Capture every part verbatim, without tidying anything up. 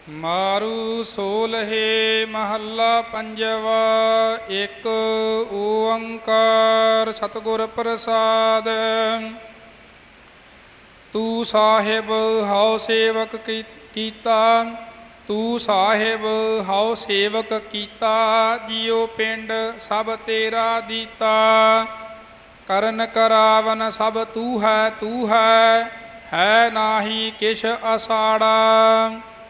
ਮਾਰੂ ਸੋਲਹੇ ਮਹੱਲਾ ਪੰਜਵਾ। ਇੱਕ ਓੰਕਾਰ ਸਤਿਗੁਰ ਪ੍ਰਸਾਦ। ਤੂੰ ਸਾਹਿਬ ਹਉ ਸੇਵਕ ਕੀਤਾ, ਤੂੰ ਸਾਹਿਬ ਹਉ ਸੇਵਕ ਕੀਤਾ। ਜਿਉ ਪਿੰਡ ਸਭ ਤੇਰਾ ਦੀਤਾ, ਕਰਨ ਕਰਾਵਨ ਸਭ ਤੂੰ ਹੈ ਤੂੰ ਹੈ, ਹੈ ਨਾਹੀ ਕਿਛ ਅਸਾੜਾ।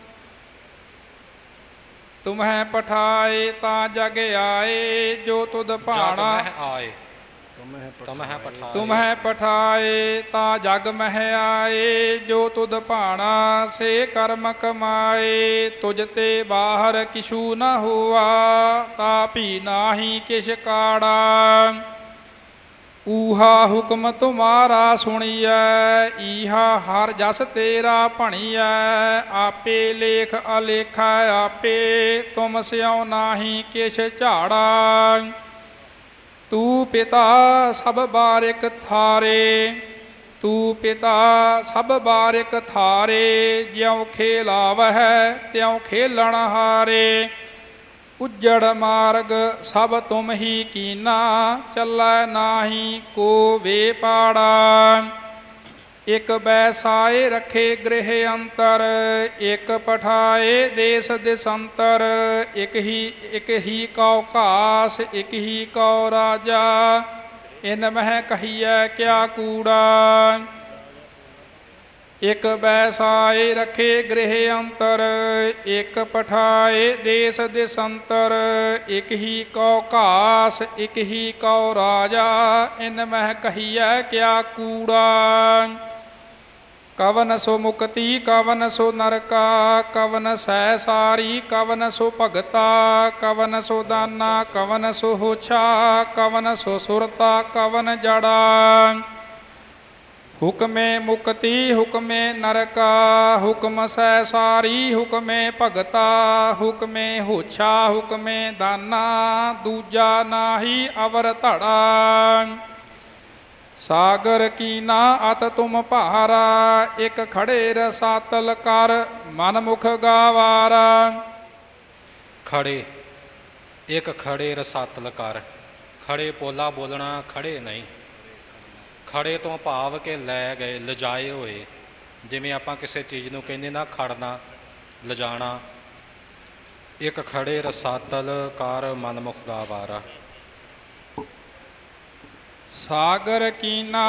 ਤੁਮਹਿ ਪਠਾਏ ਤਾਂ ਜਗ ਆਏ, ਜੋ ਤੁਧ ਭਾਣਾ ਆਏ। ਤੁਮਹਿ ਪਠਾਏ ਤਾਂ ਜਗ ਮਹਿ ਆਏ, ਜੋ ਤੁਧ ਭਾਣਾ ਸੇ ਕਰਮ ਕਮਾਏ। ਤੁਝ ਤੇ ਬਾਹਰ ਕਿਛੂ ਨ ਹੋਆ, ਤਾ ਭੀ ਨਾਹੀ ਕਿਛ ਕਾੜਾ। ਊਹਾ ਹੁਕਮ ਤੁਮਾਰਾ ਸੁਣੀਐ, ਈਹਾ ਹਰ ਜਸ ਤੇਰਾ ਭਣੀਐ। ਆਪੇ ਲੇਖ ਅਲੇਖਾ ਆਪੇ, ਤੁਮ ਸਿਉ ਨਾਹੀ ਕਿਛ ਝਾੜਾ। ਤੂੰ ਪਿਤਾ ਸਭ ਬਾਰਿਕ ਥਾਰੇ, ਤੂੰ ਪਿਤਾ ਸਭ ਬਾਰਿਕ ਥਾਰੇ। ਜਿਉ ਖੇਲਾਵਹਿ ਤਿਉ ਖੇਲਣ ਹਾਰੇ, ਉੱਜੜ ਮਾਰਗ ਸਭ ਤੁਮ ਹੀ ਕੀਨਾ। ਚੱਲੈ ਨਾਹੀ ਕੋ ਵੇ ਪਾੜਾ। ਇਕ ਬੈਸਾਏ ਰੱਖੇ ਗ੍ਰਹਿ ਅੰਤਰ, ਇਕ ਪਠਾਏ ਦੇਸ ਦਿਸੰਤਰ। ਇਕ ਹੀ ਇਕ ਹੀ ਕਉ ਘਾਸ, ਇਕ ਹੀ ਕਉ ਰਾਜਾ। ਇਨ ਮਹਿ ਕਹੀਐ ਕਿਆ ਕੂੜਾ। ਇਕ ਬੈਸਾਏ ਰੱਖੇ ਗ੍ਰਹਿ ਅੰਤਰ, ਇਕ ਪਠਾਏ ਦੇਸ ਦਿਸੰਤਰ। ਇਕ ਹੀ ਕਉ ਘਾਸ, ਇਕ ਹੀ ਕਉ ਰਾਜਾ। ਇਨ ਮਹਿ ਕਹੀਐ ਕਿਆ ਕੂੜਾ। ਕਵਨ ਸੋ ਮੁਕਤੀ ਕਵਨ ਸੋ ਨਰਕਾ, ਕਵਨ ਸਹਿ ਸਾਰੀ ਕਵਨ ਸੋ ਭਗਤਾ। ਕਵਨ ਸੋ ਦਾਨਾ ਕਵਨ ਸੋ ਹੋਛਾ, ਕਵਨ ਸੋ ਸੁਰਤਾ ਕਵਨ ਜੜਾ। ਹੁਕਮੇ ਮੁਕਤੀ ਹੁਕਮੇ ਨਰਕਾ, ਹੁਕਮ ਸਹਿ ਸਾਰੀ ਹੁਕਮੇ ਭਗਤਾ। ਹੁਕਮੇ ਹੋਛਾ ਹੁਕਮੇ ਦਾਨਾ, ਦੂਜਾ ਨਾਹੀ ਅਵਰ ਧੜਾ। ਸਾਗਰ ਕੀਨਾ ਅਤ ਤੁਮ ਭਾਰਾ, ਇਕ ਖੜੇ ਰਸਾਤਲ ਕਰ ਮਨ ਮੁਖ ਗਾਵਾਰਾ। ਖੜੇ ਇੱਕ ਖੜੇ ਰਸਾਤਲ ਕਰ। ਖੜੇ ਪੋਲਾ ਬੋਲਣਾ, ਖੜੇ ਨਹੀਂ। ਖੜੇ ਤੋਂ ਭਾਵ ਕੇ ਲੈ ਗਏ, ਲਿਜਾਏ ਹੋਏ। ਜਿਵੇਂ ਆਪਾਂ ਕਿਸੇ ਚੀਜ਼ ਨੂੰ ਕਹਿੰਦੇ ਨਾ ਖੜਨਾ, ਲਿਜਾਣਾ। ਇੱਕ ਖੜੇ ਰਸਾਤਲ ਕਰ ਮਨ ਮੁਖ ਗਾਵਾਰਾ। ਸਾਗਰ ਕੀਨਾ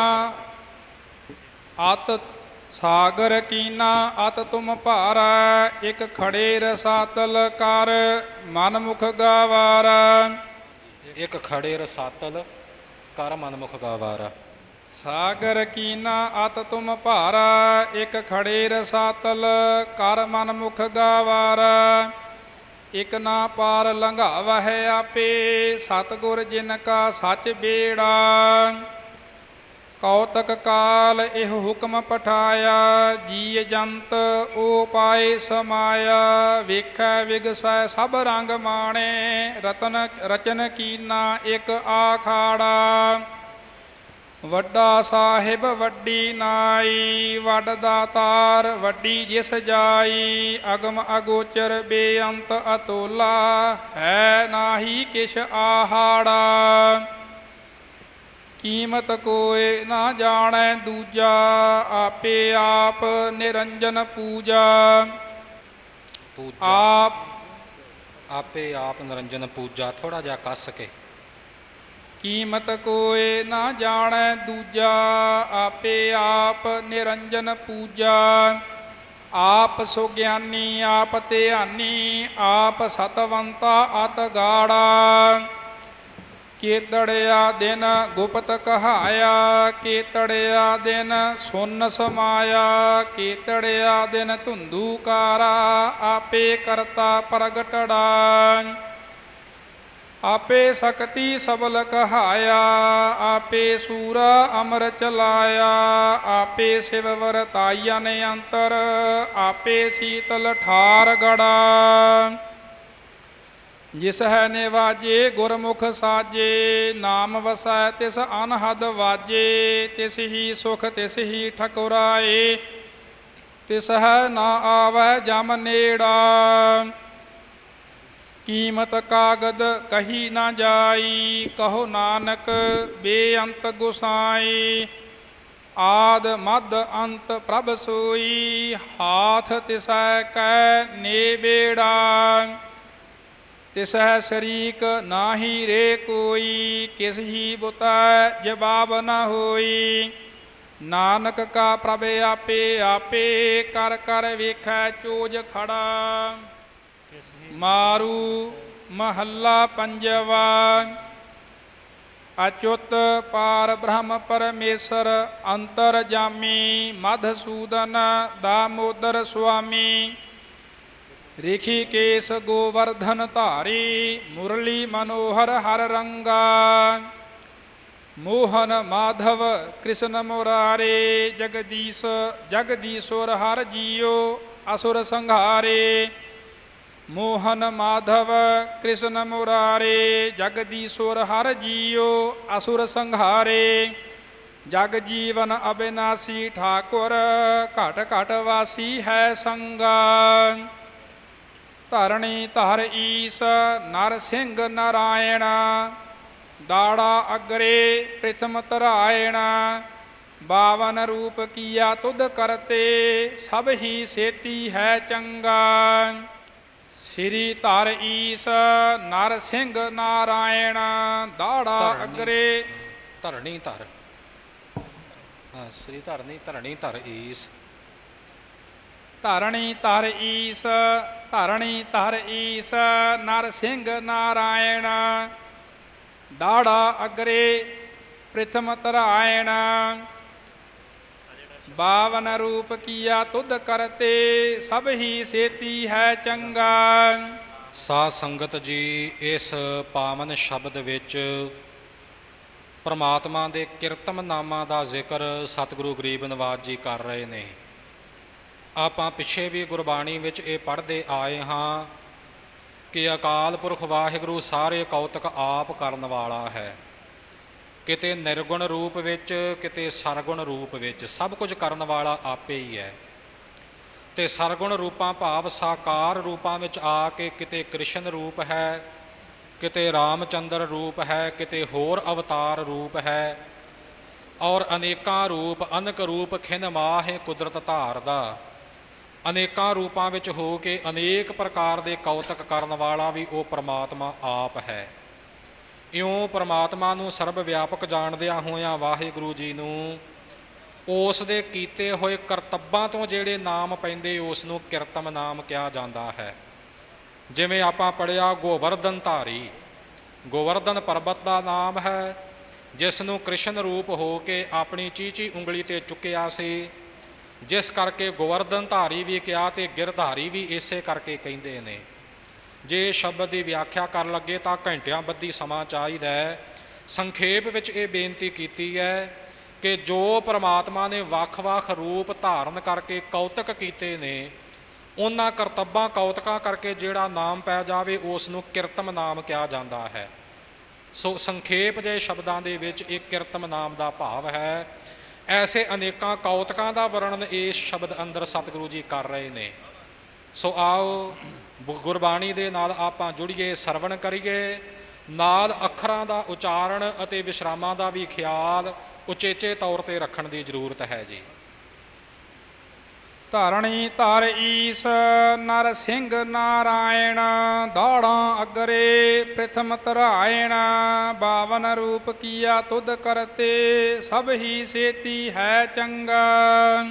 ਅਤ ਸਾਗਰ ਕੀਨਾ ਅਤ ਤੁਮ ਭਾਰਾ, ਇਕ ਖੜੇ ਰਸਾਤਲ ਕਰ ਮਨ ਮੁਖ ਗਾਵਾਰਾ। ਇੱਕ ਖੜੇ ਰਸਾਤਲ ਕਰ ਮਨ ਮੁਖ ਗਾਵਾਰਾ। ਸਾਗਰ ਕੀਨਾ ਅਤ ਤੁਮ ਭਾਰਾ, ਇਕ ਖੜੇ ਰਸਾਤਲ ਕਰ ਮਨ ਮੁਖ ਗਾਵਾਰਾ। ਇਕ ਨਾ ਪਾਰ ਲੰਘਾਵਹਿ ਆਪੇ, ਸਤਿਗੁਰ ਜਿਨ ਕਾ ਸੱਚ ਬੇੜਾ। ਕੌਤਕ ਕਾਲ ਇਹ ਹੁਕਮ ਪਠਾਇਆ, ਜੀ ਜੰਤ ਓ ਪਾਏ ਸਮਾਇਆ। ਵੇਖੈ ਵਿਗਸੈ ਸਭ ਰੰਗ ਮਾਣੇ, ਰਤਨ ਰਚਨ ਕੀਨਾ ਇਕ ਆਖਾੜਾ। ਵੱਡਾ ਸਾਹਿਬ ਵੱਡੀ ਨਾਈ, ਵੱਡ ਦਾਤਾਰ ਵੱਡੀ ਜਿਸ ਜਾਈ। ਅਗਮ ਅਗੋਚਰ ਬੇਅੰਤ ਅਤੋਲਾ, ਹੈ ਨਾਹੀ ਕਿਛ ਆਹਾੜਾ। ਕੀਮਤ ਕੋਇ ਨਾ ਜਾਣੈ ਦੂਜਾ, ਆਪੇ ਆਪ ਨਿਰੰਜਨ ਪੂਜਾ। ਆਪ ਆਪੇ ਆਪ ਨਿਰੰਜਨ ਪੂਜਾ। ਥੋੜਾ ਜਿਹਾ ਕੱਸ ਕੇ। ਕੀਮਤ ਕੋਇ ਨਾ ਜਾਣੈ ਦੂਜਾ, ਆਪੇ ਆਪ ਨਿਰੰਜਨ ਪੂਜਾ। ਆਪ ਸੋ ਗਿਆਨੀ ਆਪ ਧਿਆਨੀ, ਆਪ ਸਤਵੰਤਾ ਅਤ ਗਾੜਾ। ਕੇਤੜਿਆ ਦਿਨ ਗੁਪਤ ਕਹਾਇਆ, ਕੇਤੜਿਆ ਦਿਨ ਸੁਨ ਸਮਾਇਆ। ਕੇਤੜਿਆ ਦਿਨ ਧੁੰਦੂਕਾਰਾ, ਆਪੇ ਕਰਤਾ ਪ੍ਰਗਟੜਾ। ਆਪੇ ਸਕਤੀ ਸਬਲ ਕਹਾਇਆ, ਆਪੇ ਸੂਰਾ ਅਮਰ ਚਲਾਇਆ। ਆਪੇ ਸਿਵ ਵਰਤਾਈਨ ਅੰਤਰ, ਆਪੇ ਸੀਤਲ ਠਾਰ ਗੜਾ। ਜਿਸ ਹੈ ਨਿਵਾਜੇ ਗੁਰਮੁਖ ਸਾਜੇ, ਨਾਮ ਵਸੈ ਤਿਸ ਅਨਹਦ ਵਾਜੇ। ਤਿਸ ਹੀ ਸੁਖ ਤਿਸ ਹੀ ਠਕੁਰਾਏ, ਤਿਸਹਿ ਨਾ ਆਵੈ ਜਮ ਨੇੜਾ। ਕੀਮਤ ਕਾਗਦ ਕਹੀ ਨਾ ਜਾਈ, ਕਹੋ ਨਾਨਕ ਬੇਅੰਤ ਗੁਸਾਈ। ਆਦ ਮਦ ਅੰਤ ਪ੍ਰਭ ਸੋਈ, ਹਾਥ ਤਿਸਹਿ ਕੈ ਨੇਬੇੜਾ। ਤਿਸਹਿ ਸ਼ਰੀਕ ਨਾਹੀ ਰੇ ਕੋਈ, ਕਿਸ ਹੀ ਬੁਤੈ ਜਵਾਬ ਨ ਹੋਈ। ਨਾਨਕ ਕਾ ਪ੍ਰਭ ਆਪੇ ਆਪੇ, ਕਰ ਕਰ ਵੇਖੈ ਚੋਜ ਖੜਾ। ਮਾਰੂ ਮਹੱਲਾ ਪੰਜਵਾ। ਅਚੁੱਤ ਪਾਰ ਬ੍ਰਹਮ ਪਰਮੇਸ਼ਰ, ਅੰਤਰ ਜਾਮੀ ਮਧਸੂਦਨ ਦਾਮੋਦਰ ਸੁਆਮੀ। ਰਿਖੀਕੇਸ ਗੋਵਰਧਨ ਧਾਰੀ, ਮੁਰਲੀ ਮਨੋਹਰ ਹਰ ਰੰਗਾ। ਮੋਹਨ ਮਾਧਵ ਕ੍ਰਿਸ਼ਨ ਮੁਰਾਰੇ, ਜਗਦੀਸ਼ ਜਗਦੀਸ਼ਵਰ ਹਰ ਜੀਓ ਅਸੁਰ ਸੰਘਾਰੇ। ਮੋਹਨ ਮਾਧਵ ਕ੍ਰਿਸ਼ਨ ਮੁਰਾਰੇ, ਜਗਦੀਸ਼ਵਰ ਹਰ ਜੀਓ ਅਸੁਰ ਸੰਘਾਰੇ। ਜਗ ਜੀਵਨ ਅਬਿਨਾਸੀ ਠਾਕੁਰ, ਘਟ ਘਟ ਵਾਸੀ ਹੈ ਸੰਗਾ। ਧਰਣੀ ਧਰ ਈਸ ਨਰ ਸਿੰਘ ਨਾਰਾਇਣ, ਦਾੜਾ ਅਗਰੇ ਪ੍ਰਿਥਮ ਧਰਾਇਣ। ਬਾਵਨ ਰੂਪ ਕੀਆ ਤੁਧ ਕਰਤੇ, ਸਭ ਹੀ ਸੇਤੀ ਹੈ ਚੰਗਾ। ਸ੍ਰੀ ਧਰ ਈਸ ਨਰ ਸਿੰਘ ਨਾਰਾਇਣ, ਦਾੜਾ ਅਗਰੇ। ਧਰਣੀ ਧਰ, ਹਾਂ ਸ੍ਰੀ ਧਰਣੀ ਧਰਣੀ ਧਰ ਈਸ। ਧਰਣੀ ਧਰ ਈਸ, ਧਰਣੀ ਧਰ ਈਸ ਨਰ ਸਿੰਘ ਨਾਰਾਇਣ। ਦਾੜਾ ਅਗਰੇ ਪ੍ਰਿਥਮ ਧਰਾਇਣ। ਬਾਵਨ ਰੂਪ ਕੀਆ ਤੁਧ ਕਰਤੇ, ਸਭ ਹੀ ਸੇਤੀ ਹੈ ਚੰਗਾ। ਸਾਧ ਸੰਗਤ ਜੀ, ਇਸ ਪਾਵਨ ਸ਼ਬਦ ਵਿੱਚ ਪਰਮਾਤਮਾ ਦੇ ਕਿਰਤਮ ਨਾਮਾਂ ਦਾ ਜ਼ਿਕਰ ਸਤਿਗੁਰੂ ਗਰੀਬ ਨਿਵਾਜ ਜੀ ਕਰ ਰਹੇ ਨੇ। ਆਪਾਂ ਪਿੱਛੇ ਵੀ ਗੁਰਬਾਣੀ ਵਿੱਚ ਇਹ ਪੜ੍ਹਦੇ ਆਏ ਹਾਂ ਕਿ ਅਕਾਲ ਪੁਰਖ ਵਾਹਿਗੁਰੂ ਸਾਰੇ ਕੌਤਕ ਆਪ ਕਰਨ ਵਾਲਾ ਹੈ। ਕਿਤੇ ਨਿਰਗੁਣ ਰੂਪ ਵਿੱਚ, ਕਿਤੇ ਸਰਗੁਣ ਰੂਪ ਵਿੱਚ, ਸਭ ਕੁਝ ਕਰਨ ਵਾਲਾ ਆਪੇ ਹੀ ਹੈ। ਅਤੇ ਸਰਗੁਣ ਰੂਪਾਂ ਭਾਵ ਸਾਕਾਰ ਰੂਪਾਂ ਵਿੱਚ ਆ ਕੇ ਕਿਤੇ ਕ੍ਰਿਸ਼ਨ ਰੂਪ ਹੈ, ਕਿਤੇ ਰਾਮਚੰਦਰ ਰੂਪ ਹੈ, ਕਿਤੇ ਹੋਰ ਅਵਤਾਰ ਰੂਪ ਹੈ। ਔਰ ਅਨੇਕਾਂ ਰੂਪ, ਅਨਕ ਰੂਪ ਖਿਨ ਮਾਹੇ ਕੁਦਰਤ ਧਾਰਦਾ। ਅਨੇਕਾਂ ਰੂਪਾਂ ਵਿੱਚ ਹੋ ਕੇ ਅਨੇਕ ਪ੍ਰਕਾਰ ਦੇ ਕੌਤਕ ਕਰਨ ਵਾਲਾ ਵੀ ਉਹ ਪਰਮਾਤਮਾ ਆਪ ਹੈ। ਇਉਂ ਪਰਮਾਤਮਾ ਨੂੰ ਸਰਬ ਵਿਆਪਕ ਜਾਣਦਿਆਂ ਹੋਇਆਂ ਵਾਹਿਗੁਰੂ ਜੀ ਨੂੰ ਉਸ ਦੇ ਕੀਤੇ ਹੋਏ ਕਰਤੱਬਾਂ ਤੋਂ ਜਿਹੜੇ ਨਾਮ ਪੈਂਦੇ ਉਸ ਨੂੰ ਕਿਰਤਮ ਨਾਮ ਕਿਹਾ ਜਾਂਦਾ ਹੈ। ਜਿਵੇਂ ਆਪਾਂ ਪੜ੍ਹਿਆ ਗੋਵਰਧਨ ਧਾਰੀ, ਗੋਵਰਧਨ ਪਰਬਤ ਦਾ ਨਾਮ ਹੈ, ਜਿਸ ਨੂੰ ਕ੍ਰਿਸ਼ਨ ਰੂਪ ਹੋ ਕੇ ਆਪਣੀ ਚੀਚੀ ਉਂਗਲੀ 'ਤੇ ਚੁੱਕਿਆ ਸੀ, ਜਿਸ ਕਰਕੇ ਗੋਵਰਧਨ ਧਾਰੀ ਵੀ ਕਿਹਾ ਅਤੇ ਗਿਰਧਾਰੀ ਵੀ ਇਸੇ ਕਰਕੇ ਕਹਿੰਦੇ ਨੇ। ਜੇ ਸ਼ਬਦ ਦੀ ਵਿਆਖਿਆ ਕਰਨ ਲੱਗੇ ਤਾਂ ਘੰਟਿਆਂ ਬੱਧੀ ਸਮਾਂ ਚਾਹੀਦਾ ਹੈ। ਸੰਖੇਪ ਵਿੱਚ ਇਹ ਬੇਨਤੀ ਕੀਤੀ ਹੈ ਕਿ ਜੋ ਪਰਮਾਤਮਾ ਨੇ ਵੱਖ-ਵੱਖ ਰੂਪ ਧਾਰਨ ਕਰਕੇ ਕੌਤਕ ਕੀਤੇ ਨੇ, ਉਹਨਾਂ ਕਰਤੱਬਾਂ ਕੌਤਕਾਂ ਕਰਕੇ ਜਿਹੜਾ ਨਾਮ ਪੈ ਜਾਵੇ ਉਸ ਨੂੰ ਕਿਰਤਮ ਨਾਮ ਕਿਹਾ ਜਾਂਦਾ ਹੈ। ਸੋ ਸੰਖੇਪ ਜਿਹੇ ਸ਼ਬਦਾਂ ਦੇ ਵਿੱਚ ਇਹ ਕਿਰਤਮ ਨਾਮ ਦਾ ਭਾਵ ਹੈ। ਐਸੇ ਅਨੇਕਾਂ ਕੌਤਕਾਂ ਦਾ ਵਰਣਨ ਇਸ ਸ਼ਬਦ ਅੰਦਰ ਸਤਿਗੁਰੂ ਜੀ ਕਰ ਰਹੇ ਨੇ। ਸੋ ਆਓ ਗੁਰਬਾਣੀ ਦੇ ਨਾਲ ਆਪਾਂ ਜੁੜੀਏ, ਸਰਵਣ ਕਰੀਏ, ਨਾਲ ਅੱਖਰਾਂ ਦਾ ਉਚਾਰਨ ਅਤੇ ਵਿਸ਼ਰਾਮਾਂ ਦਾ ਵੀ ਖਿਆਲ ਉਚੇਚੇ ਤੌਰ 'ਤੇ ਰੱਖਣ ਦੀ ਜ਼ਰੂਰਤ ਹੈ ਜੀ। ਧਰਣੀ ਧਰ ਈਸ ਨਰ ਸਿੰਘ ਨਾਰਾਇਣ, ਦਾੜਾਂ ਅਗਰੇ ਪ੍ਰਿਥਮ ਧਰਾਇਣ। ਬਾਵਨ ਰੂਪ ਕੀਆ ਤੁਧ ਕਰਤੇ, ਸਭ ਹੀ ਸੇਤੀ ਹੈ ਚੰਗਾ।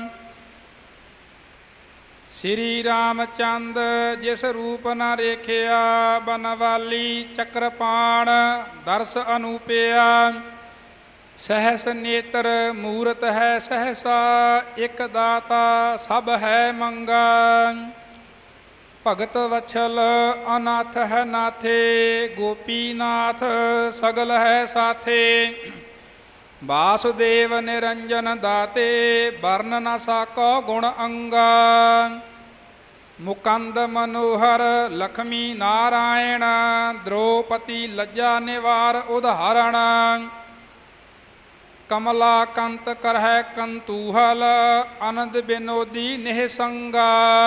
ਸ੍ਰੀ ਰਾਮਚੰਦ ਜਿਸ ਰੂਪ ਨ ਰੇਖਿਆ, ਬਨਵਾਲੀ ਚੱਕਰਪਾਣ ਦਰਸ ਅਨੂਪਿਆ। ਸਹਿਸ ਨੇਤਰ ਮੂਰਤ ਹੈ ਸਹਿਸਾ, ਇੱਕ ਦਾਤਾ ਸਭ ਹੈ ਮੰਗਾ। ਭਗਤ ਵਛਲ ਅਨਾਥ ਹੈ ਨਾਥੇ, ਗੋਪੀਨਾਥ ਸਗਲ ਹੈ ਸਾਥੇ। ਵਾਸੁਦੇਵ ਨਿਰੰਜਨ ਦਾਤੇ, ਵਰਨ ਨ ਸਾਕੋ ਗੁਣ ਅੰਗਾ। ਮੁਕੰਦ ਮਨੋਹਰ ਲਖਮੀ ਨਾਰਾਇਣ, ਦ੍ਰੋਪਤੀ ਲੱਜਾ ਨਿਵਾਰ ਉਦਾਹਰਣ। ਕਮਲਾ ਕੰਤ ਕਰਹਿ ਕੰਤੂਹਲ ਆਨੰਦ ਬਿਨੋਦੀ ਨਿਹ ਸੰਗਾ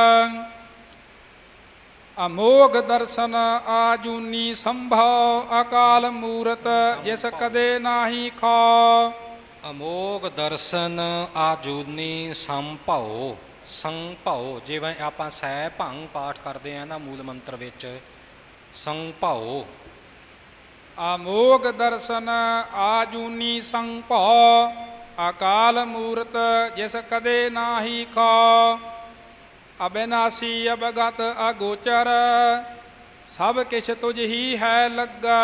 ਅਮੋਗ ਦਰਸ਼ਨ ਆਜੂਨੀ ਸੰਭਉ ਅਕਾਲ ਮੂਰਤ ਜਿਸ ਕਦੇ ਨਾਹੀ ਖਾਉ ਅਮੋਗ ਦਰਸ਼ਨ ਆਜੂਨੀ ਸੰਭਉ ਸੰਭਉ ਜਿਵੇਂ ਆਪਾਂ ਸਹਿ ਭੰਗ ਪਾਠ ਕਰਦੇ ਹਾਂ ਨਾ ਮੂਲ ਮੰਤਰ ਵਿੱਚ ਸੰਭਉ ਅਮੋਗ ਦਰਸ਼ਨ ਆਜੂਨੀ ਸੰਭਉ ਅਕਾਲ ਮੂਰਤ ਜਿਸ ਕਦੇ ਨਾਹੀ ਖਾਉ ਅਬਿਨਾਸੀ ਅਬਗਤ ਅਗੋਚਰ ਸਭ ਕਿਛ ਤੁਝ ਹੀ ਹੈ ਲੱਗਾ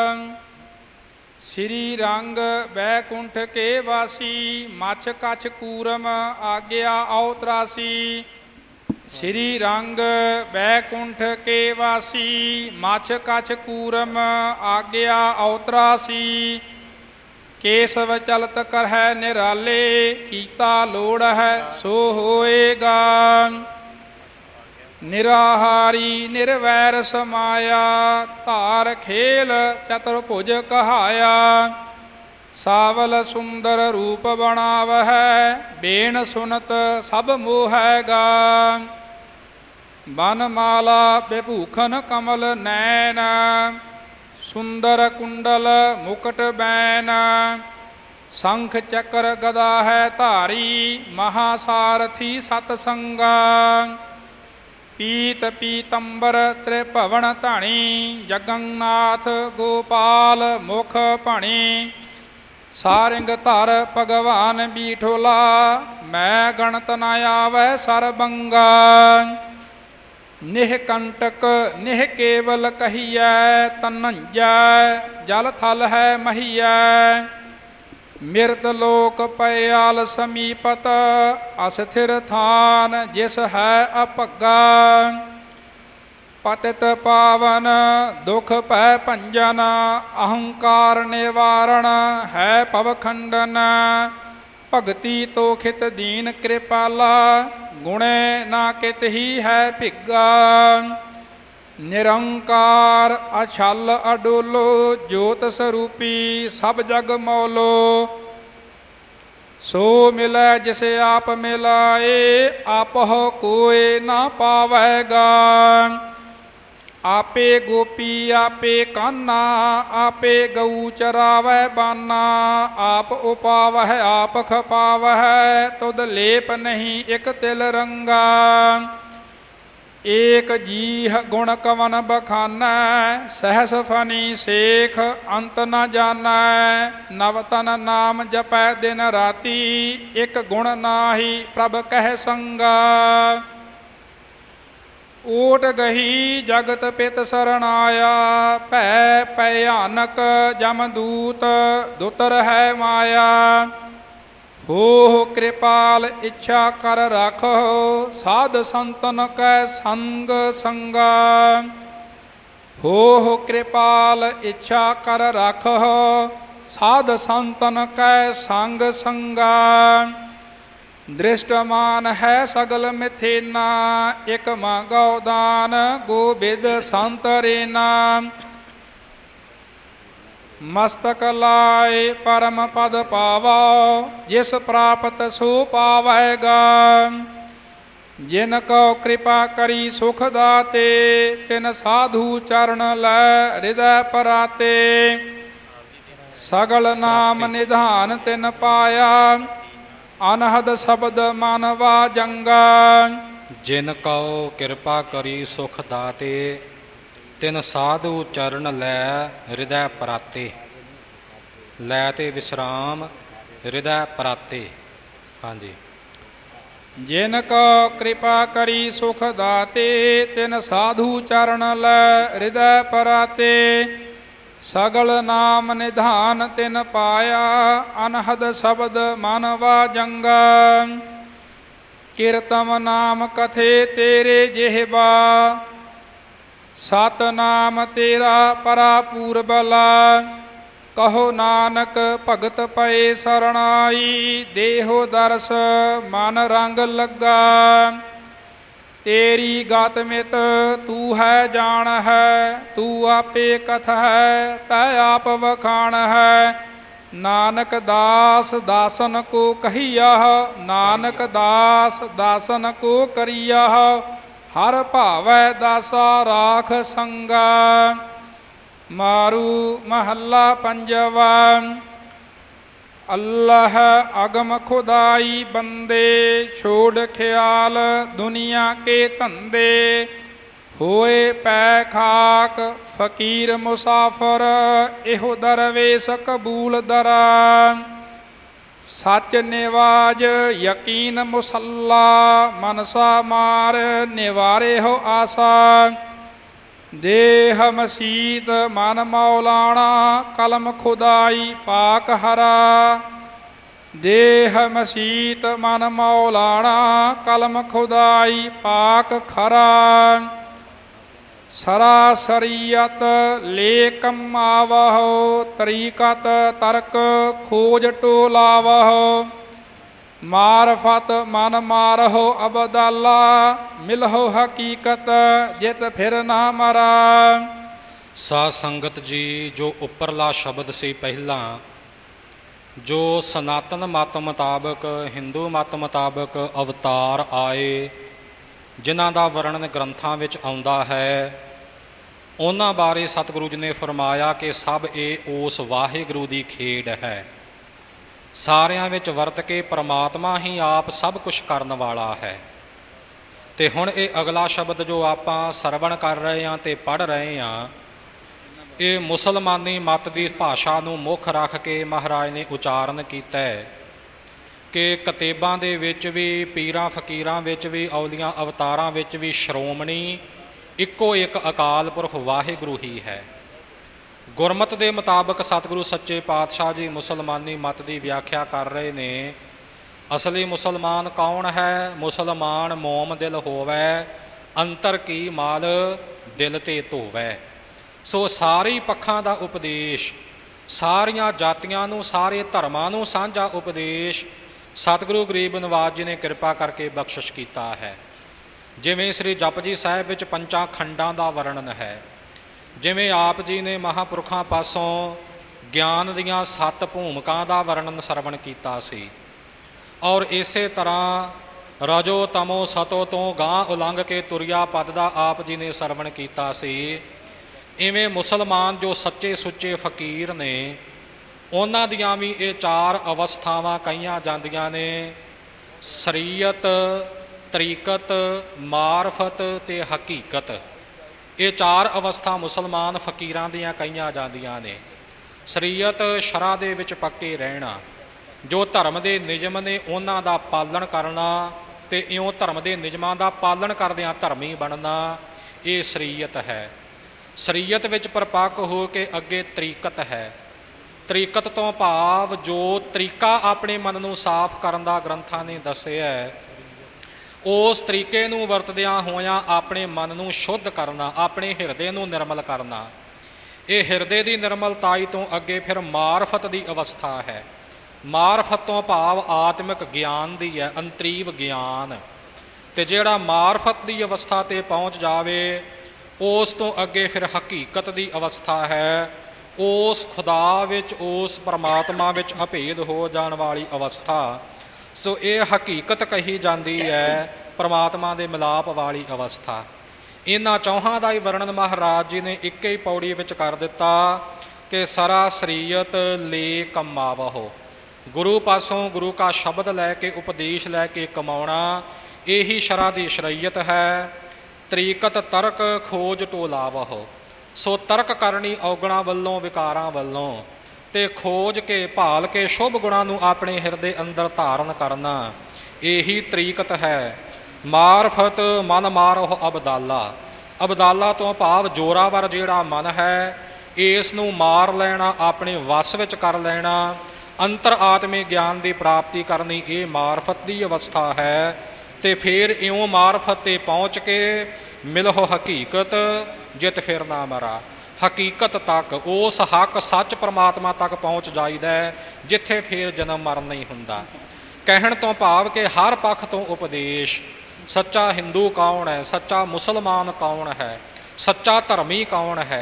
ਸ਼੍ਰੀ ਰੰਗ ਬੈਕੁੰਠ ਕੇ ਵਾਸੀ ਮਛ ਕਛ ਕੂਰਮ ਆਗਿਆ ਆਉ ਤਰਾਸੀ ਸ਼੍ਰੀ ਰੰਗ ਬੈਕੁੰਠ ਕੇ ਵਾਸੀ ਮਛ ਕਛ ਕੂਰਮ ਆਗਿਆ ਆਉ ਤਰਾਸੀ ਕੇਸਵ ਚਲਤ ਕਰਹਿ ਨਿਰਾਲੇ ਕੀਤਾ ਲੋੜ ਹੈ ਸੋ ਹੋਏਗਾ ਨਿਰਾਹਾਰੀ ਨਿਰਵੈਰ ਸਮਾਇਆ ਧਾਰ ਖੇਲ ਚਤੁਰਭੁਜ ਕਹਾਇਆ ਸਾਵਲ ਸੁੰਦਰ ਰੂਪ ਬਣਾਵਹਿ ਬੇਣ ਸੁਨਤ ਸਭ ਮੋਹੈਗਾ ਬਨਮਾਲਾ ਬਿਭੂਖਨ ਕਮਲ ਨੈਣ ਸੁੰਦਰ ਕੁੰਡਲ ਮੁਕਟ ਬੈਨ ਸੰਖ ਚੱਕਰ ਗਦਾ ਹੈ ਧਾਰੀ ਮਹਾਸਾਰਥੀ ਸਤ ਸੰਗਾ ਪੀਤ ਪੀਤੰਬਰ ਤ੍ਰਿਭਵਨ ਧਾਣੀ ਜਗੰਨਾਥ ਗੋਪਾਲ ਮੁਖ ਭਣੀ ਸਾਰਿੰਗ ਧਰ ਭਗਵਾਨ ਬੀਠੋਲਾ ਮੈਂ ਗਣਤ ਨ ਆਵੈ ਸਰਬੰਗਾ ਨਿਹ ਕੰਟਕ ਨਿਹ ਕੇਵਲ ਕਹੀਐ ਤਨੰਜੈ ਜਲ ਥਲ ਹੈ ਮਹੀਐ ਮਿਰਤ ਲੋਕ ਪਇਆਲ ਸਮੀਪਤ ਅਸਥਿਰ ਥਾਨ ਜਿਸ ਹੈ ਅਭੱਗਾ ਪਤਿਤ ਪਾਵਨ ਦੁਖ ਭੈ ਭੰਜਨ ਅਹੰਕਾਰ ਨਿਵਾਰਣ ਹੈ ਪਵਖੰਡਨ ਭਗਤੀ ਤੋਖਿਤ ਦੀਨ ਕਿਰਪਾਲਾ ਗੁਣੇ ਨਾ ਕਿਤ ਹੀ ਹੈ ਭਿੱਗਾ ਨਿਰੰਕਾਰ ਅਛਲ ਅਡੋਲੋ ਜੋਤ ਸਰੂਪੀ ਸਭ ਜਗ ਮੌਲੋ ਸੋ ਮਿਲੈ ਜਿਸ ਆਪ ਮਿਲਾਏ ਆਪਹੁ ਕੋਇ ਨਾ ਪਾਵੈਗਾ ਆਪੇ ਗੋਪੀ ਆਪੇ ਕਾਨਾ ਆਪੇ ਗਊ ਚਰਾਵੈ ਬਾਨਾ ਆਪ ਉਪਾਵਹਿ ਆਪ ਖਪਾਵਹਿ ਤੁਧ ਲੇਪ ਨਹੀਂ ਇਕ ਤਿਲ ਰੰਗਾ ਏਕ ਜੀਹ ਗੁਣ ਕਵਨ ਬਖਾਨੈ ਸਹਸ ਫਨੀ ਸੇਖ ਅੰਤ ਨ ਜਾਣੈ ਨਵ ਤਨ ਨਾਮ ਜਪੈ ਦਿਨ ਰਾਤੀ ਇਕ ਗੁਣ ਨਾਹੀ ਪ੍ਰਭ ਕਹਿ ਸੰਗਾ ਓਟ ਗਹੀ ਜਗਤ ਪਿਤ ਸਰਣ ਆਇਆ ਭੈ ਭਿਆਨਕ ਜਮਦੂਤ ਦੁਤਰ ਹੈ ਮਾਇਆ ਹੋ ਕਿਰਪਾਲ ਇੱਛਾ ਕਰ ਰਾਖੋ ਸਾਧ ਸੰਤਨ ਕੈ ਸੰਗ ਸੰਗਾ ਹੋ ਕਿਰਪਾਲ ਇੱਛਾ ਕਰ ਰਾਖੋ ਸਾਧ ਸੰਤਨ ਕੈ ਸੰਗ ਸੰਗਾ ਦ੍ਰਿਸ਼ਟਮਾਨ ਹੈ ਸਗਲ ਮਿਥੇਨਾ ਇਕ ਮੰਗਉ ਦਾਨ ਗੋਬਿੰਦ ਸੰਤਰੇਨਾ ਮਸਤਕ ਲਾਏ ਪਰਮ ਪਦ ਪਾਵੋ ਜਿਸ ਪ੍ਰਾਪਤ ਸੋ ਪਾਵੈਗਾ ਜਿਨ ਕੋ ਕਿਰਪਾ ਕਰੀ ਸੁਖ ਦਾਤੇ ਤਿਨ ਸਾਧੂ ਚਰਨ ਲੈ ਹਿਰਦੈ ਪਰਾਤੇ ਸਗਲ ਨਾਮ ਨਿਧਾਨ ਤਿਨ ਪਾਇਆ ਅਨਹਦ ਸ਼ਬਦ ਮਨਵਾ ਜੰਗਾ ਜਿਨ ਕਉ ਕਿਰਪਾ ਕਰੀ ਸੁਖ ਦਾਤੇ ਤਿਨ ਸਾਧੂ ਚਰਨ ਲੈ ਹਿਰਦੈ ਪਰਾਤੇ ਲੈ ਤੇ ਵਿਸਰਾਮ ਹਿਰਦੈ ਪਰਾਤੇ ਹਾਂਜੀ ਜਿਨ ਕੋ ਕਿਰਪਾ ਕਰੀ ਸੁਖ ਦਾਤੇ ਤਿਨ ਸਾਧੂ ਚਰਨ ਲੈ ਹਿਰਦੈ ਪਰਾਤੇ ਸਗਲ ਨਾਮ ਨਿਧਾਨ ਤਿਨ ਪਾਇਆ ਅਨਹਦ ਸ਼ਬਦ ਮਨਵਾ ਜੰਗਾ ਕੀਰਤਮ ਨਾਮ ਕਥੇ ਤੇਰੇ ਜਿਹਬਾ ਸਤਨਾਮ ਤੇਰਾ ਪਰਾ ਪੂਰਬਲਾ ਕਹੋ ਨਾਨਕ ਭਗਤ ਪਏ ਸਰਣਾਈ ਦੇਹੋ ਦਰਸ ਮਨ ਰੰਗ ਲੱਗਾ ਤੇਰੀ ਗਤ ਮਿਤ ਤੂੰ ਹੈ ਜਾਣ ਹੈ ਤੂੰ ਆਪੇ ਕਥ ਹੈ ਤੈ ਆਪ ਵਖਾਣ ਹੈ ਨਾਨਕ ਦਾਸ ਦਾਸਨ ਕੋ ਕਹੀਆ, ਨਾਨਕ ਦਾਸ ਦਾਸਨ ਕੋ ਕਰੀਆ, ਹਰ ਭਾਵੈ ਦਾਸਾ ਰਾਖ ਸੰਗਾ। ਮਾਰੂ ਮਹੱਲਾ ਪੰਜਵਾ। ਅੱਲਾਹ ਅਗਮ ਖੁਦਾਈ ਬੰਦੇ, ਛੋੜ ਖਿਆਲ ਦੁਨੀਆ ਕੇ ਧੰਦੇ। ਹੋਏ ਪੈ ਖਾਕ ਫਕੀਰ ਮੁਸਾਫਰ, ਇਹੋ ਦਰਵੇਸ਼ ਕਬੂਲ ਦਰਾ। ਸੱਚ ਨਿਵਾਜ ਯਕੀਨ ਮੁਸੱਲਾ, ਮਨਸਾ ਮਾਰ ਨਿਵਾਰੇ ਹੋ ਆਸਾ। ਦੇਹ ਮਸੀਤ ਮਨ ਮੌਲਾਣਾ, ਕਲਮ ਖੁਦਾਈ ਪਾਕ ਹਰਾ। ਦੇਹ ਮਸੀਤ ਮਨ ਮੌਲਾਣਾ, ਕਲਮ ਖੁਦਾਈ ਪਾਕ ਖਰਾ। ਸਰਾਸਰੀਅਤ ਲੇਕਮ ਆਵਹੁ, ਤਰੀਕਤ ਤਰਕ ਖੋਜ ਟੋਲਾਵਹੁ। ਮਾਰਫਤ ਮਨ ਮਾਰਹੁ ਅਬਦਾਲਾ, ਮਿਲਹੁ ਹਕੀਕਤ ਜਿਤ ਫਿਰ ਨਾ ਮਰਾ। ਸਾਧ ਸੰਗਤ ਜੀ, ਜੋ ਉੱਪਰਲਾ ਸ਼ਬਦ ਸੀ ਪਹਿਲਾਂ, ਜੋ ਸਨਾਤਨ ਮਤ ਮੁਤਾਬਕ, ਹਿੰਦੂ ਮਤ ਮੁਤਾਬਕ ਅਵਤਾਰ ਆਏ, ਜਿਨ੍ਹਾਂ ਦਾ ਵਰਣਨ ਗ੍ਰੰਥਾਂ ਵਿੱਚ ਆਉਂਦਾ ਹੈ, ਉਹਨਾਂ ਬਾਰੇ ਸਤਿਗੁਰੂ ਜੀ ਨੇ ਫਰਮਾਇਆ ਕਿ ਸਭ ਇਹ ਉਸ ਵਾਹਿਗੁਰੂ ਦੀ ਖੇਡ ਹੈ। ਸਾਰਿਆਂ ਵਿੱਚ ਵਰਤ ਕੇ ਪਰਮਾਤਮਾ ਹੀ ਆਪ ਸਭ ਕੁਝ ਕਰਨ ਵਾਲਾ ਹੈ। ਤੇ ਹੁਣ ਇਹ ਅਗਲਾ ਸ਼ਬਦ ਜੋ ਆਪਾਂ ਸਰਵਣ ਕਰ ਰਹੇ ਹਾਂ ਤੇ ਪੜ੍ਹ ਰਹੇ ਹਾਂ, ਇਹ ਮੁਸਲਮਾਨੀ ਮਤ ਦੀ ਭਾਸ਼ਾ ਨੂੰ ਮੁੱਖ ਰੱਖ ਕੇ ਮਹਾਰਾਜ ਨੇ ਉਚਾਰਨ ਕੀਤਾ ਹੈ ਕਿ ਕਿਤਾਬਾਂ ਦੇ ਵਿੱਚ ਵੀ, ਪੀਰਾਂ ਫਕੀਰਾਂ ਵਿੱਚ ਵੀ, ਔਲੀਆਂ ਅਵਤਾਰਾਂ ਵਿੱਚ ਵੀ ਸ਼੍ਰੋਮਣੀ ਇੱਕੋ ਇੱਕ ਅਕਾਲ ਪੁਰਖ ਵਾਹਿਗੁਰੂ ਹੀ ਹੈ। ਗੁਰਮਤਿ ਦੇ ਮੁਤਾਬਕ ਸਤਿਗੁਰੂ ਸੱਚੇ ਪਾਤਸ਼ਾਹ ਜੀ ਮੁਸਲਮਾਨੀ ਮਤ ਦੀ ਵਿਆਖਿਆ ਕਰ ਰਹੇ ਨੇ। ਅਸਲੀ ਮੁਸਲਮਾਨ ਕੌਣ ਹੈ? ਮੁਸਲਮਾਨ ਮੋਮ ਦਿਲ ਹੋਵੈ, ਅੰਤਰ ਕੀ ਮਾਲ ਦਿਲ ਤੇ ਧੋਵੈ। ਸੋ ਸਾਰੀ ਪੱਖਾਂ ਦਾ ਉਪਦੇਸ਼, ਸਾਰੀਆਂ ਜਾਤੀਆਂ ਨੂੰ, ਸਾਰੇ ਧਰਮਾਂ ਨੂੰ ਸਾਂਝਾ ਉਪਦੇਸ਼ ਸਤਿਗੁਰੂ ਗਰੀਬ ਨਿਵਾਜ ਜੀ ਨੇ ਕਿਰਪਾ ਕਰਕੇ ਬਖਸ਼ਿਸ਼ ਕੀਤਾ ਹੈ। ਜਿਵੇਂ ਸ੍ਰੀ ਜਪਜੀ ਸਾਹਿਬ ਵਿੱਚ ਪੰਚਾਂ ਖੰਡਾਂ ਦਾ ਵਰਣਨ ਹੈ, ਜਿਵੇਂ ਆਪ ਜੀ ਨੇ ਮਹਾਂਪੁਰਖਾਂ ਪਾਸੋਂ ਗਿਆਨ ਦੀਆਂ ਸੱਤ ਭੂਮਿਕਾ ਦਾ ਵਰਣਨ ਸਰਵਣ ਕੀਤਾ ਸੀ, ਔਰ ਇਸੇ ਤਰ੍ਹਾਂ ਰਜੋ ਤਮੋ ਸਤੋ ਤੋਂ ਗਾਂ ਉਲੰਘ ਕੇ ਤੁਰਿਆ ਪਦ ਦਾ ਆਪ ਜੀ ਨੇ ਸਰਵਣ ਕੀਤਾ ਸੀ। ਇਵੇਂ ਮੁਸਲਮਾਨ ਜੋ ਸੱਚੇ ਸੁੱਚੇ ਫਕੀਰ ਨੇ, ਉਹਨਾਂ ਦੀਆਂ ਵੀ ਇਹ ਚਾਰ ਅਵਸਥਾਵਾਂ ਕਹੀਆਂ ਜਾਂਦੀਆਂ ਨੇ। ਸ਼ਰੀਅਤ, ਤਰੀਕਤ, ਮਾਰਫਤ ਤੇ ਹਕੀਕਤ। ਇਹ ਚਾਰ ਅਵਸਥਾ ਮੁਸਲਮਾਨ ਫਕੀਰਾਂ ਦੀਆਂ ਕਹੀਆਂ ਜਾਂਦੀਆਂ ਨੇ। ਸ਼ਰੀਅਤ, ਸ਼ਰ੍ਹਾ ਦੇ ਵਿੱਚ ਪੱਕੇ ਰਹਿਣਾ, ਜੋ ਧਰਮ ਦੇ ਨਿਯਮ ਨੇ ਉਹਨਾਂ ਦਾ ਪਾਲਣ ਕਰਨਾ ਤੇ ਇਉਂ ਧਰਮ ਦੇ ਨਿਯਮਾਂ ਦਾ ਪਾਲਣ ਕਰਦਿਆਂ ਧਰਮੀ ਬਣਨਾ, ਇਹ ਸ਼ਰੀਅਤ ਹੈ। ਸ਼ਰੀਅਤ ਵਿੱਚ ਪਰਪੱਕ ਹੋ ਕੇ ਅੱਗੇ ਤਰੀਕਤ ਹੈ। ਤਰੀਕਤ ਤੋਂ ਭਾਵ ਜੋ ਤਰੀਕਾ ਆਪਣੇ ਮਨ ਨੂੰ ਸਾਫ਼ ਕਰਨ ਦਾ ਗ੍ਰੰਥਾਂ ਨੇ ਦੱਸਿਆ ਹੈ, ਉਸ ਤਰੀਕੇ ਨੂੰ ਵਰਤਦਿਆਂ ਹੋਇਆਂ ਆਪਣੇ ਮਨ ਨੂੰ ਸ਼ੁੱਧ ਕਰਨਾ, ਆਪਣੇ ਹਿਰਦੇ ਨੂੰ ਨਿਰਮਲ ਕਰਨਾ। ਇਹ ਹਿਰਦੇ ਦੀ ਨਿਰਮਲਤਾਈ ਤੋਂ ਅੱਗੇ ਫਿਰ ਮਾਰਫਤ ਦੀ ਅਵਸਥਾ ਹੈ। ਮਾਰਫਤ ਤੋਂ ਭਾਵ ਆਤਮਿਕ ਗਿਆਨ ਦੀ ਹੈ, ਅੰਤਰੀਵ ਗਿਆਨ। ਤੇ ਜਿਹੜਾ ਮਾਰਫਤ ਦੀ ਅਵਸਥਾ 'ਤੇ ਪਹੁੰਚ ਜਾਵੇ, ਉਸ ਤੋਂ ਅੱਗੇ ਫਿਰ ਹਕੀਕਤ ਦੀ ਅਵਸਥਾ ਹੈ। ਉਸ ਖੁਦਾ ਵਿੱਚ, ਉਸ ਪਰਮਾਤਮਾ ਵਿੱਚ ਅਭੇਦ ਹੋ ਜਾਣ ਵਾਲੀ ਅਵਸਥਾ। ਸੋ ਇਹ ਹਕੀਕਤ ਕਹੀ ਜਾਂਦੀ ਹੈ, ਪਰਮਾਤਮਾ ਦੇ ਮਿਲਾਪ ਵਾਲੀ ਅਵਸਥਾ। ਇਹਨਾਂ ਚੌਹਾਂ ਦਾ ਹੀ ਵਰਣਨ ਮਹਾਰਾਜ ਜੀ ਨੇ ਇੱਕ ਹੀ ਪੌੜੀ ਵਿੱਚ ਕਰ ਦਿੱਤਾ ਕਿ ਸਰਾ ਸ਼ਰੀਅਤ ਲੇ ਕਮਾਵਹੁ। ਗੁਰੂ ਪਾਸੋਂ ਗੁਰੂ ਕਾ ਸ਼ਬਦ ਲੈ ਕੇ, ਉਪਦੇਸ਼ ਲੈ ਕੇ ਕਮਾਉਣਾ, ਇਹੀ ਸ਼ਰ੍ਹਾ ਦੀ ਸ਼ਰੀਅਤ ਹੈ। ਤਰੀਕਤ ਤਰਕ ਖੋਜ ਟੋਲਾਵਹੁ। ਸੋ ਤਰਕ ਕਰਨੀ ਔਗਣਾਂ ਵੱਲੋਂ, ਵਿਕਾਰਾਂ ਵੱਲੋਂ, ਤੇ ਖੋਜ ਕੇ, ਭਾਲ ਕੇ ਸ਼ੁਭ ਗੁਣਾਂ ਨੂੰ ਆਪਣੇ ਹਿਰਦੇ ਅੰਦਰ ਧਾਰਨ ਕਰਨਾ, ਇਹੀ ਤਰੀਕਤ ਹੈ। ਮਾਰਫਤ ਮਨ ਮਾਰਹੁ ਅਬਦਾਲਾ। ਅਬਦਾਲਾ ਤੋਂ ਭਾਵ ਜੋਰਾਵਰ ਜਿਹੜਾ ਮਨ ਹੈ, ਇਸ ਨੂੰ ਮਾਰ ਲੈਣਾ, ਆਪਣੇ ਵਸ ਵਿੱਚ ਕਰ ਲੈਣਾ, ਅੰਤਰ ਆਤਮੇ ਗਿਆਨ ਦੀ ਪ੍ਰਾਪਤੀ ਕਰਨੀ, ਇਹ ਮਾਰਫਤ ਦੀ ਅਵਸਥਾ ਹੈ। ਤੇ ਫਿਰ ਇਉਂ ਮਾਰਫਤ 'ਤੇ ਪਹੁੰਚ ਕੇ ਮਿਲਹੁ ਹਕੀਕਤ ਜਿਤ ਫਿਰ ਨਾ ਮਰਾ। ਹਕੀਕਤ ਤੱਕ, ਉਸ ਹੱਕ ਸੱਚ ਪਰਮਾਤਮਾ ਤੱਕ ਪਹੁੰਚ ਜਾਈਦਾ, ਜਿੱਥੇ ਫਿਰ ਜਨਮ ਮਰਨ ਨਹੀਂ ਹੁੰਦਾ। ਕਹਿਣ ਤੋਂ ਭਾਵ ਕਿ ਹਰ ਪੱਖ ਤੋਂ ਉਪਦੇਸ਼, ਸੱਚਾ ਹਿੰਦੂ ਕੌਣ ਹੈ, ਸੱਚਾ ਮੁਸਲਮਾਨ ਕੌਣ ਹੈ, ਸੱਚਾ ਧਰਮੀ ਕੌਣ ਹੈ,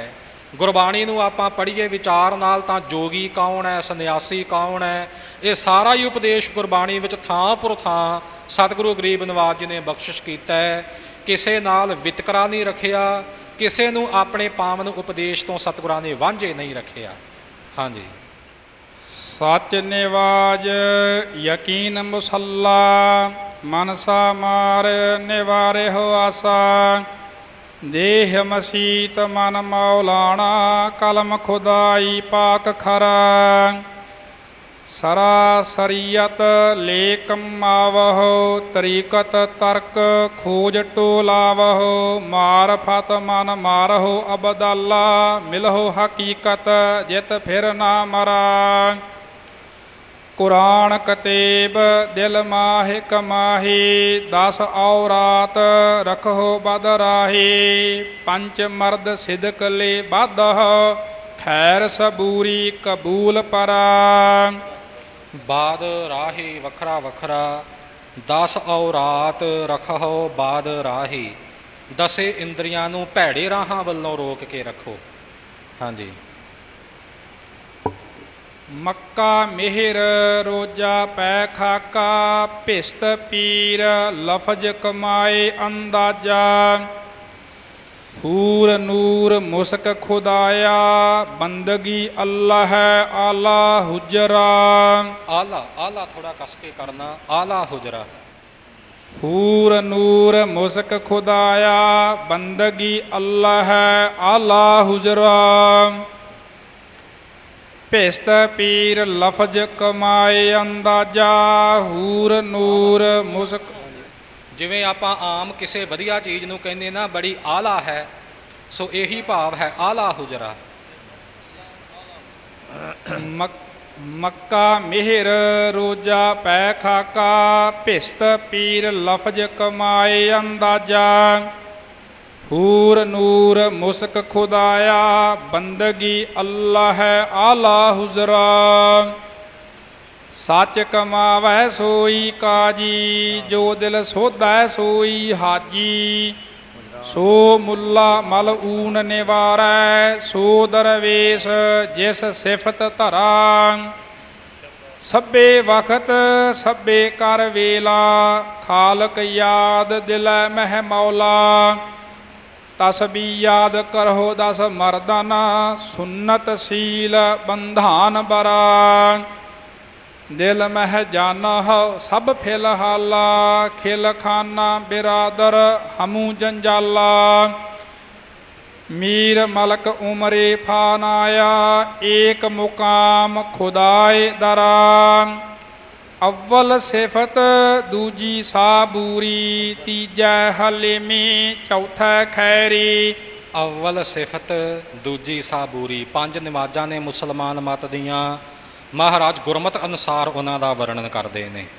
ਗੁਰਬਾਣੀ ਨੂੰ ਆਪਾਂ ਪੜ੍ਹੀਏ ਵਿਚਾਰ ਨਾਲ ਤਾਂ ਜੋਗੀ ਕੌਣ ਹੈ, ਸੰਨਿਆਸੀ ਕੌਣ ਹੈ, ਇਹ ਸਾਰਾ ਹੀ ਉਪਦੇਸ਼ ਗੁਰਬਾਣੀ ਵਿੱਚ ਥਾਂ ਪੁਰ ਥਾਂ ਸਤਿਗੁਰੂ ਗਰੀਬ ਨਿਵਾਜ ਜੀ ਨੇ ਬਖਸ਼ਿਸ਼ ਕੀਤਾ ਹੈ। ਕਿਸੇ ਨਾਲ ਵਿਤਕਰਾ ਨਹੀਂ ਰੱਖਿਆ, ਕਿਸੇ ਨੂੰ ਆਪਣੇ ਪਾਵਨ ਉਪਦੇਸ਼ ਤੋਂ ਸਤਿਗੁਰਾਂ ਨੇ ਵਾਂਝੇ ਨਹੀਂ ਰੱਖਿਆ। ਹਾਂਜੀ। ਸੱਚ ਨਿਵਾਜ ਯਕੀਨ ਮੁਸੱਲਾ, ਮਨਸਾ ਮਾਰ ਨਿਵਾਰੇ ਹੋ ਆਸਾ। ਦੇਹ ਮਸੀਤ ਮਨ ਮੌਲਾਣਾ, ਕਲਮ ਖੁਦਾਈ ਪਾਕ ਖਰਾ। ਸਰਾ ਸਰੀਅਤ ਲੇਕਮ ਆਵਹੁ, ਤਰੀਕਤ ਤਰਕ ਖੋਜ ਟੋਲਾਵਹੁ। ਮਾਰਫਤ ਮਨ ਮਾਰਹੁ ਅਬਦੱਲਾ, ਮਿਲਹੁ ਹਕੀਕਤ ਜਿਤ ਫਿਰ ਨਾ ਮਰਾ। ਕੁਰਾਨ ਕਤੇਬ ਦਿਲ ਮਾਹਿ ਕਮਾਹੀ, ਦਸ ਔਰਾਤ ਰਖੋ ਬਦ ਰਾਹੀ। ਪੰਚ ਮਰਦ ਸਿਦਕ ਲੈ ਬਾਧਹੁ, ਖੈਰ ਸਬੂਰੀ ਕਬੂਲ ਪਰਾ। ਬਾਦ ਰਾਹੀ ਵੱਖਰਾ ਵੱਖਰਾ, ਦਸ ਔਰਾਤ ਰਖੋ ਬਾਦ ਰਾਹੀ। ਦਸੇ ਇੰਦਰੀਆਂ ਨੂੰ ਭੈੜੇ ਰਾਹਾਂ ਵੱਲੋਂ ਰੋਕ ਕੇ ਰੱਖੋ। ਹਾਂਜੀ। ਮੱਕਾ ਮਿਹਰ ਰੋਜਾ ਪੈ ਖਾਕਾ, ਭਿਸਤ ਪੀਰ ਲਫਜ਼ ਕਮਾਏ ਅੰਦਾਜ਼ਾ। ਹੂਰ ਨੂਰ ਮੁਸਕ ਖੁਦਾਇਆ, ਬੰਦਗੀ ਅੱਲਾ ਹੈ ਆਲਾ ਹੁਜਰਾ। ਆਲਾ ਆਲਾ ਥੋੜਾ ਕਸ ਕੇ ਕਰਨਾ, ਆਲਾ ਹੁਜਰਾ। ਹੂਰ ਨੂਰ ਮੁਸਕ ਖੁਦਾਇਆ, ਬੰਦਗੀ ਅੱਲਾ ਹੈ ਆਲਾ ਹੁਜਰਾ। ਭਿਸਤ ਪੀਰ ਲਫਜ਼ ਕਮਾਏ ਅੰਦਾਜ਼ਾ, ਹੂਰ ਨੂਰ ਮੁਸਕ। ਜਿਵੇਂ ਆਪਾਂ ਆਮ ਕਿਸੇ ਵਧੀਆ ਚੀਜ਼ ਨੂੰ ਕਹਿੰਦੇ ਨਾ ਬੜੀ ਆਲਾ ਹੈ, ਸੋ ਇਹੀ ਭਾਵ ਹੈ ਆਲਾ ਹੁਜਰਾ। ਮੱਕਾ ਮਿਹਰ ਰੋਜਾ ਪੈ ਖਾਕਾ, ਭਿਸਤ ਪੀਰ ਲਫਜ਼ ਕਮਾਏ ਅੰਦਾਜ਼ਾ। ਹੂਰ ਨੂਰ ਮੁਸਕ ਖੁਦਾਇਆ, ਬੰਦਗੀ ਅੱਲਾ ਹੈ ਆਲਾ ਹੁਜਰਾ। ਸੱਚ ਕਮਾਵੈ ਸੋਈ ਕਾਜੀ, ਜੋ ਦਿਲ ਸੋਧੈ ਸੋਈ ਹਾਜੀ। ਸੋ ਮੁੱਲਾ ਮਲ ਊਨ ਨਿਵਾਰੈ, ਸੋ ਦਰਵੇਸ਼ ਜਿਸ ਸਿਫਤ ਧਰਾ। ਸਭੇ ਵਖਤ ਸਭੇ ਕਰ ਵੇਲਾ, ਖਾਲਕ ਯਾਦ ਦਿਲੈ ਮਹਿ ਮੌਲਾ। ਤਸਬੀ ਯਾਦ ਕਰੋ ਦਸ ਮਰਦਾਨਾ, ਸੁਨਤ ਸੀਲ ਬੰਧਾਨ ਬਰਾ। ਦਿਲ ਮਹਿ ਜਾਨਾ ਸਭ ਫਿਲਹਾਲਾ, ਖਿਲ ਖਾਨਾ ਬਿਰਾਦਰ ਹਮੂ ਜੰਜਾਲਾ। ਮੀਰ ਮਲਕ ਉਮਰੇ ਫਾਨਾਇਆ, ਏਕ ਮੁਕਾਮ ਖੁਦਾਏ ਦਰਾ। ਅਵਲ ਸਿਫਤ ਦੂਜੀ ਸਾਬੂਰੀ, ਤੀਜੈ ਹਲੀਮੀ ਚੌਥਾ ਖੈਰੀ। ਅਵਲ ਸਿਫਤ ਦੂਜੀ ਸਾਬੂਰੀ, ਪੰਜ ਨਮਾਜ਼ਾਂ ਨੇ ਮੁਸਲਮਾਨ ਮਤ ਦੀਆਂ। ਮਹਾਰਾਜ ਗੁਰਮਤ ਅਨੁਸਾਰ ਉਹਨਾਂ ਦਾ ਵਰਣਨ ਕਰਦੇ ਨੇ।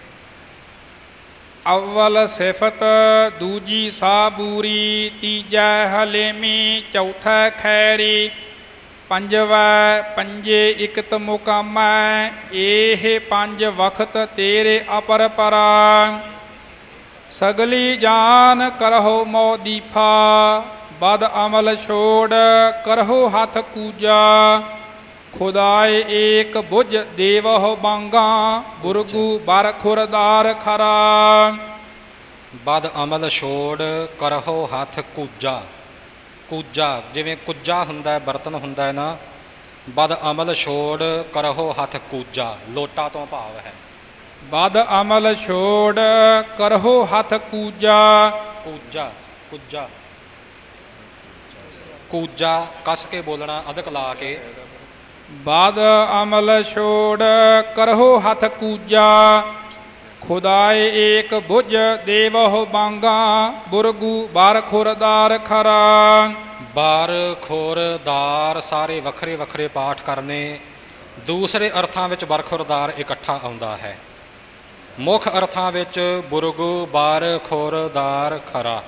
ਅਵਲ ਸਿਫਤ ਦੂਜੀ ਸਾਬੂਰੀ, ਤੀਜੈ ਹਲੀਮੀ ਚੌਥਾ ਖੈਰੀ। ਪੰਜਵੈ ਪੰਜੇ ਇਕਤ ਮੁਕਾਮੈ, ਇਹ ਪੰਜ ਵਖਤ ਤੇਰੇ ਅਪਰ ਪਰਾ। ਸਗਲੀ ਜਾਨ ਕਰਹੁ ਮੌਦੀਫਾ, ਬਦ ਅਮਲ ਛੋੜ ਕਰਹੁ ਹੱਥ ਕੂਜਾ। ਖੁਦਾਏ ਏਕ ਬੁਝ ਦੇਵਹੁ ਬਾਂਗਾ, ਬੁਰਗੂ ਬਰ ਖੁਰਦਾਰ ਖਰਾ। ਬਦ ਅਮਲ ਛੋੜ ਕਰਹੁ ਹੱਥ ਕੂਜਾ। ਕੂਜਾ ਜਿਵੇਂ ਕੁੱਜਾ ਹੁੰਦਾ ਹੈ, ਬਰਤਨ ਹੁੰਦਾ ਹੈ ਨਾ। ਬਦ ਅਮਲ ਛੋੜ ਕਰਹੁ ਹੱਥ ਕੂਜਾ, ਲੋਟਾ ਤੋਂ ਭਾਵ ਹੈ। ਬਦ ਅਮਲ ਛੋੜ ਕਰਹੁ ਹੱਥ ਕੂਜਾ। ਕੂਜਾ ਕੁੱਜਾ ਕੂਜਾ ਕੱਸ ਕੇ ਬੋਲਣਾ, ਅਧਕ ਲਾ ਕੇ। ਬਦ ਅਮਲ ਛੋੜ ਕਰਹੁ ਹੱਥ ਕੂਜਾ। ਖੁਦਾਏ ਏਕ ਬੁਝ ਦੇਵਹੁ ਬਾਂਗਾ, ਬੁਰਗੂ ਬਰ ਖੁਰਦਾਰ ਖਰਾ। ਬਾਰ ਖੁਰਦਾਰ ਸਾਰੇ ਵੱਖਰੇ ਵੱਖਰੇ ਪਾਠ ਕਰਨੇ। ਦੂਸਰੇ ਅਰਥਾਂ ਵਿੱਚ ਬਰਖੁਰਦਾਰ ਇਕੱਠਾ ਆਉਂਦਾ ਹੈ। ਮੁੱਖ ਅਰਥਾਂ ਵਿੱਚ ਬੁਰਗੂ ਬਰ ਖੁਰਦਾਰ ਖਰਾ।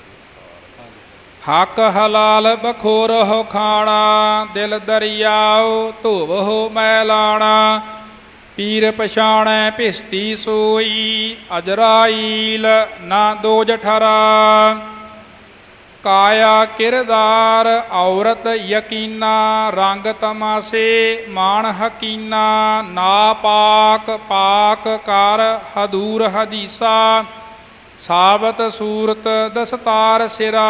ਹੱਕ ਹਲਾਲ ਬਖੋਰਹੁ ਖਾਣਾ, ਦਿਲ ਦਰਿਆਉ ਧੋਵਹੁ ਮੈਲਾਣਾ। ਪੀਰ ਪਛਾਣੈ ਭਿਸਤੀ ਸੋਈ, ਅਜਰਾਈਲ ਨਾ ਦੋਜ ਠਰਾ। ਕਾਇਆ ਕਿਰਦਾਰ ਔਰਤ ਯਕੀਨਾ, ਰੰਗ ਤਮਾਸੇ ਮਾਣ ਹਕੀਨਾ, ਨਾ ਪਾਕ ਪਾਕ ਕਰ ਹਦੂਰ ਹਦੀਸਾ, ਸਾਬਤ ਸੂਰਤ ਦਸਤਾਰ ਸਿਰਾ।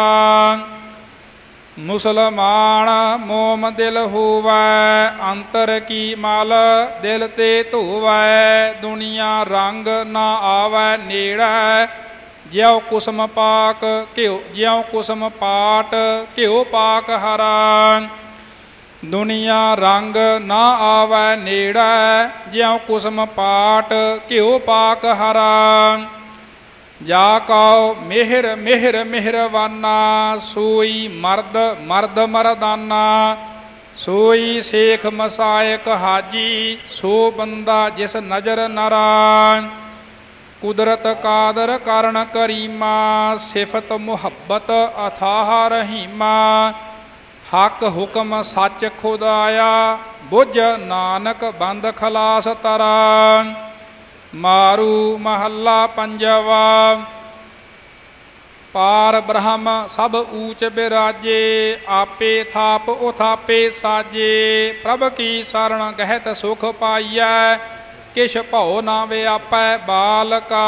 ਮੁਸਲਮਾਨ ਮੋਮ ਦਿਲ ਹੋਵੈ, ਅੰਤਰ ਕੀ ਮਲ ਦਿਲ ਤੇ ਧੋਵੈ, ਦੁਨੀਆ ਰੰਗ ਨਾ ਆਵੈ ਨੇੜੈ, ਜਿਉ ਕੁਸਮ ਪਾਕ ਘਿਓ ਜਿਉ ਕੁਸਮ ਪਾਟ ਘਿਓ ਪਾਕ ਹਰਾ। ਦੁਨੀਆ ਰੰਗ ਨਾ ਆਵੈ ਨੇੜੈ, ਜਿਉ ਕੁਸਮ ਪਾਟ ਘਿਓ ਪਾਕ ਹਰਾ। ਜਾ ਕਉ ਮਿਹਰ ਮਿਹਰ ਮਿਹਰਵਾਨਾ, ਸੋਈ ਮਰਦ ਮਰਦ ਮਰਦਾਨਾ, ਸੋਈ ਸੇਖ ਮਸਾਇਕ ਹਾਜੀ, ਸੋ ਬੰਦਾ ਜਿਸ ਨਜ਼ਰ ਨਰਾ। ਕੁਦਰਤ ਕਾਦਰ ਕਰਨ ਕਰੀਮਾ, ਸਿਫਤ ਮੁਹੱਬਤ ਅਥਾਹ ਰਹੀਮਾ, ਹੱਕ ਹੁਕਮ ਸੱਚ ਖੁਦਾਇਆ, ਬੁੱਝ ਨਾਨਕ ਬੰਦ ਖਲਾਸ ਤਰਾ। ਮਾਰੂ ਮਹੱਲਾ ਪੰਜਵਾ। ਪਾਰ ਬ੍ਰਹਮ ਸਭ ਊਚ ਬਿਰਾਜੇ, ਆਪੇ ਥਾਪ ਉਥਾਪੇ ਸਾਜੇ, ਪ੍ਰਭ ਕੀ ਸਰਣ ਗਹਿਤ ਸੁਖ ਪਾਈਐ, ਕਿਛ ਭਉ ਨਾ ਵਿਆਪੈ ਬਾਲਕਾ।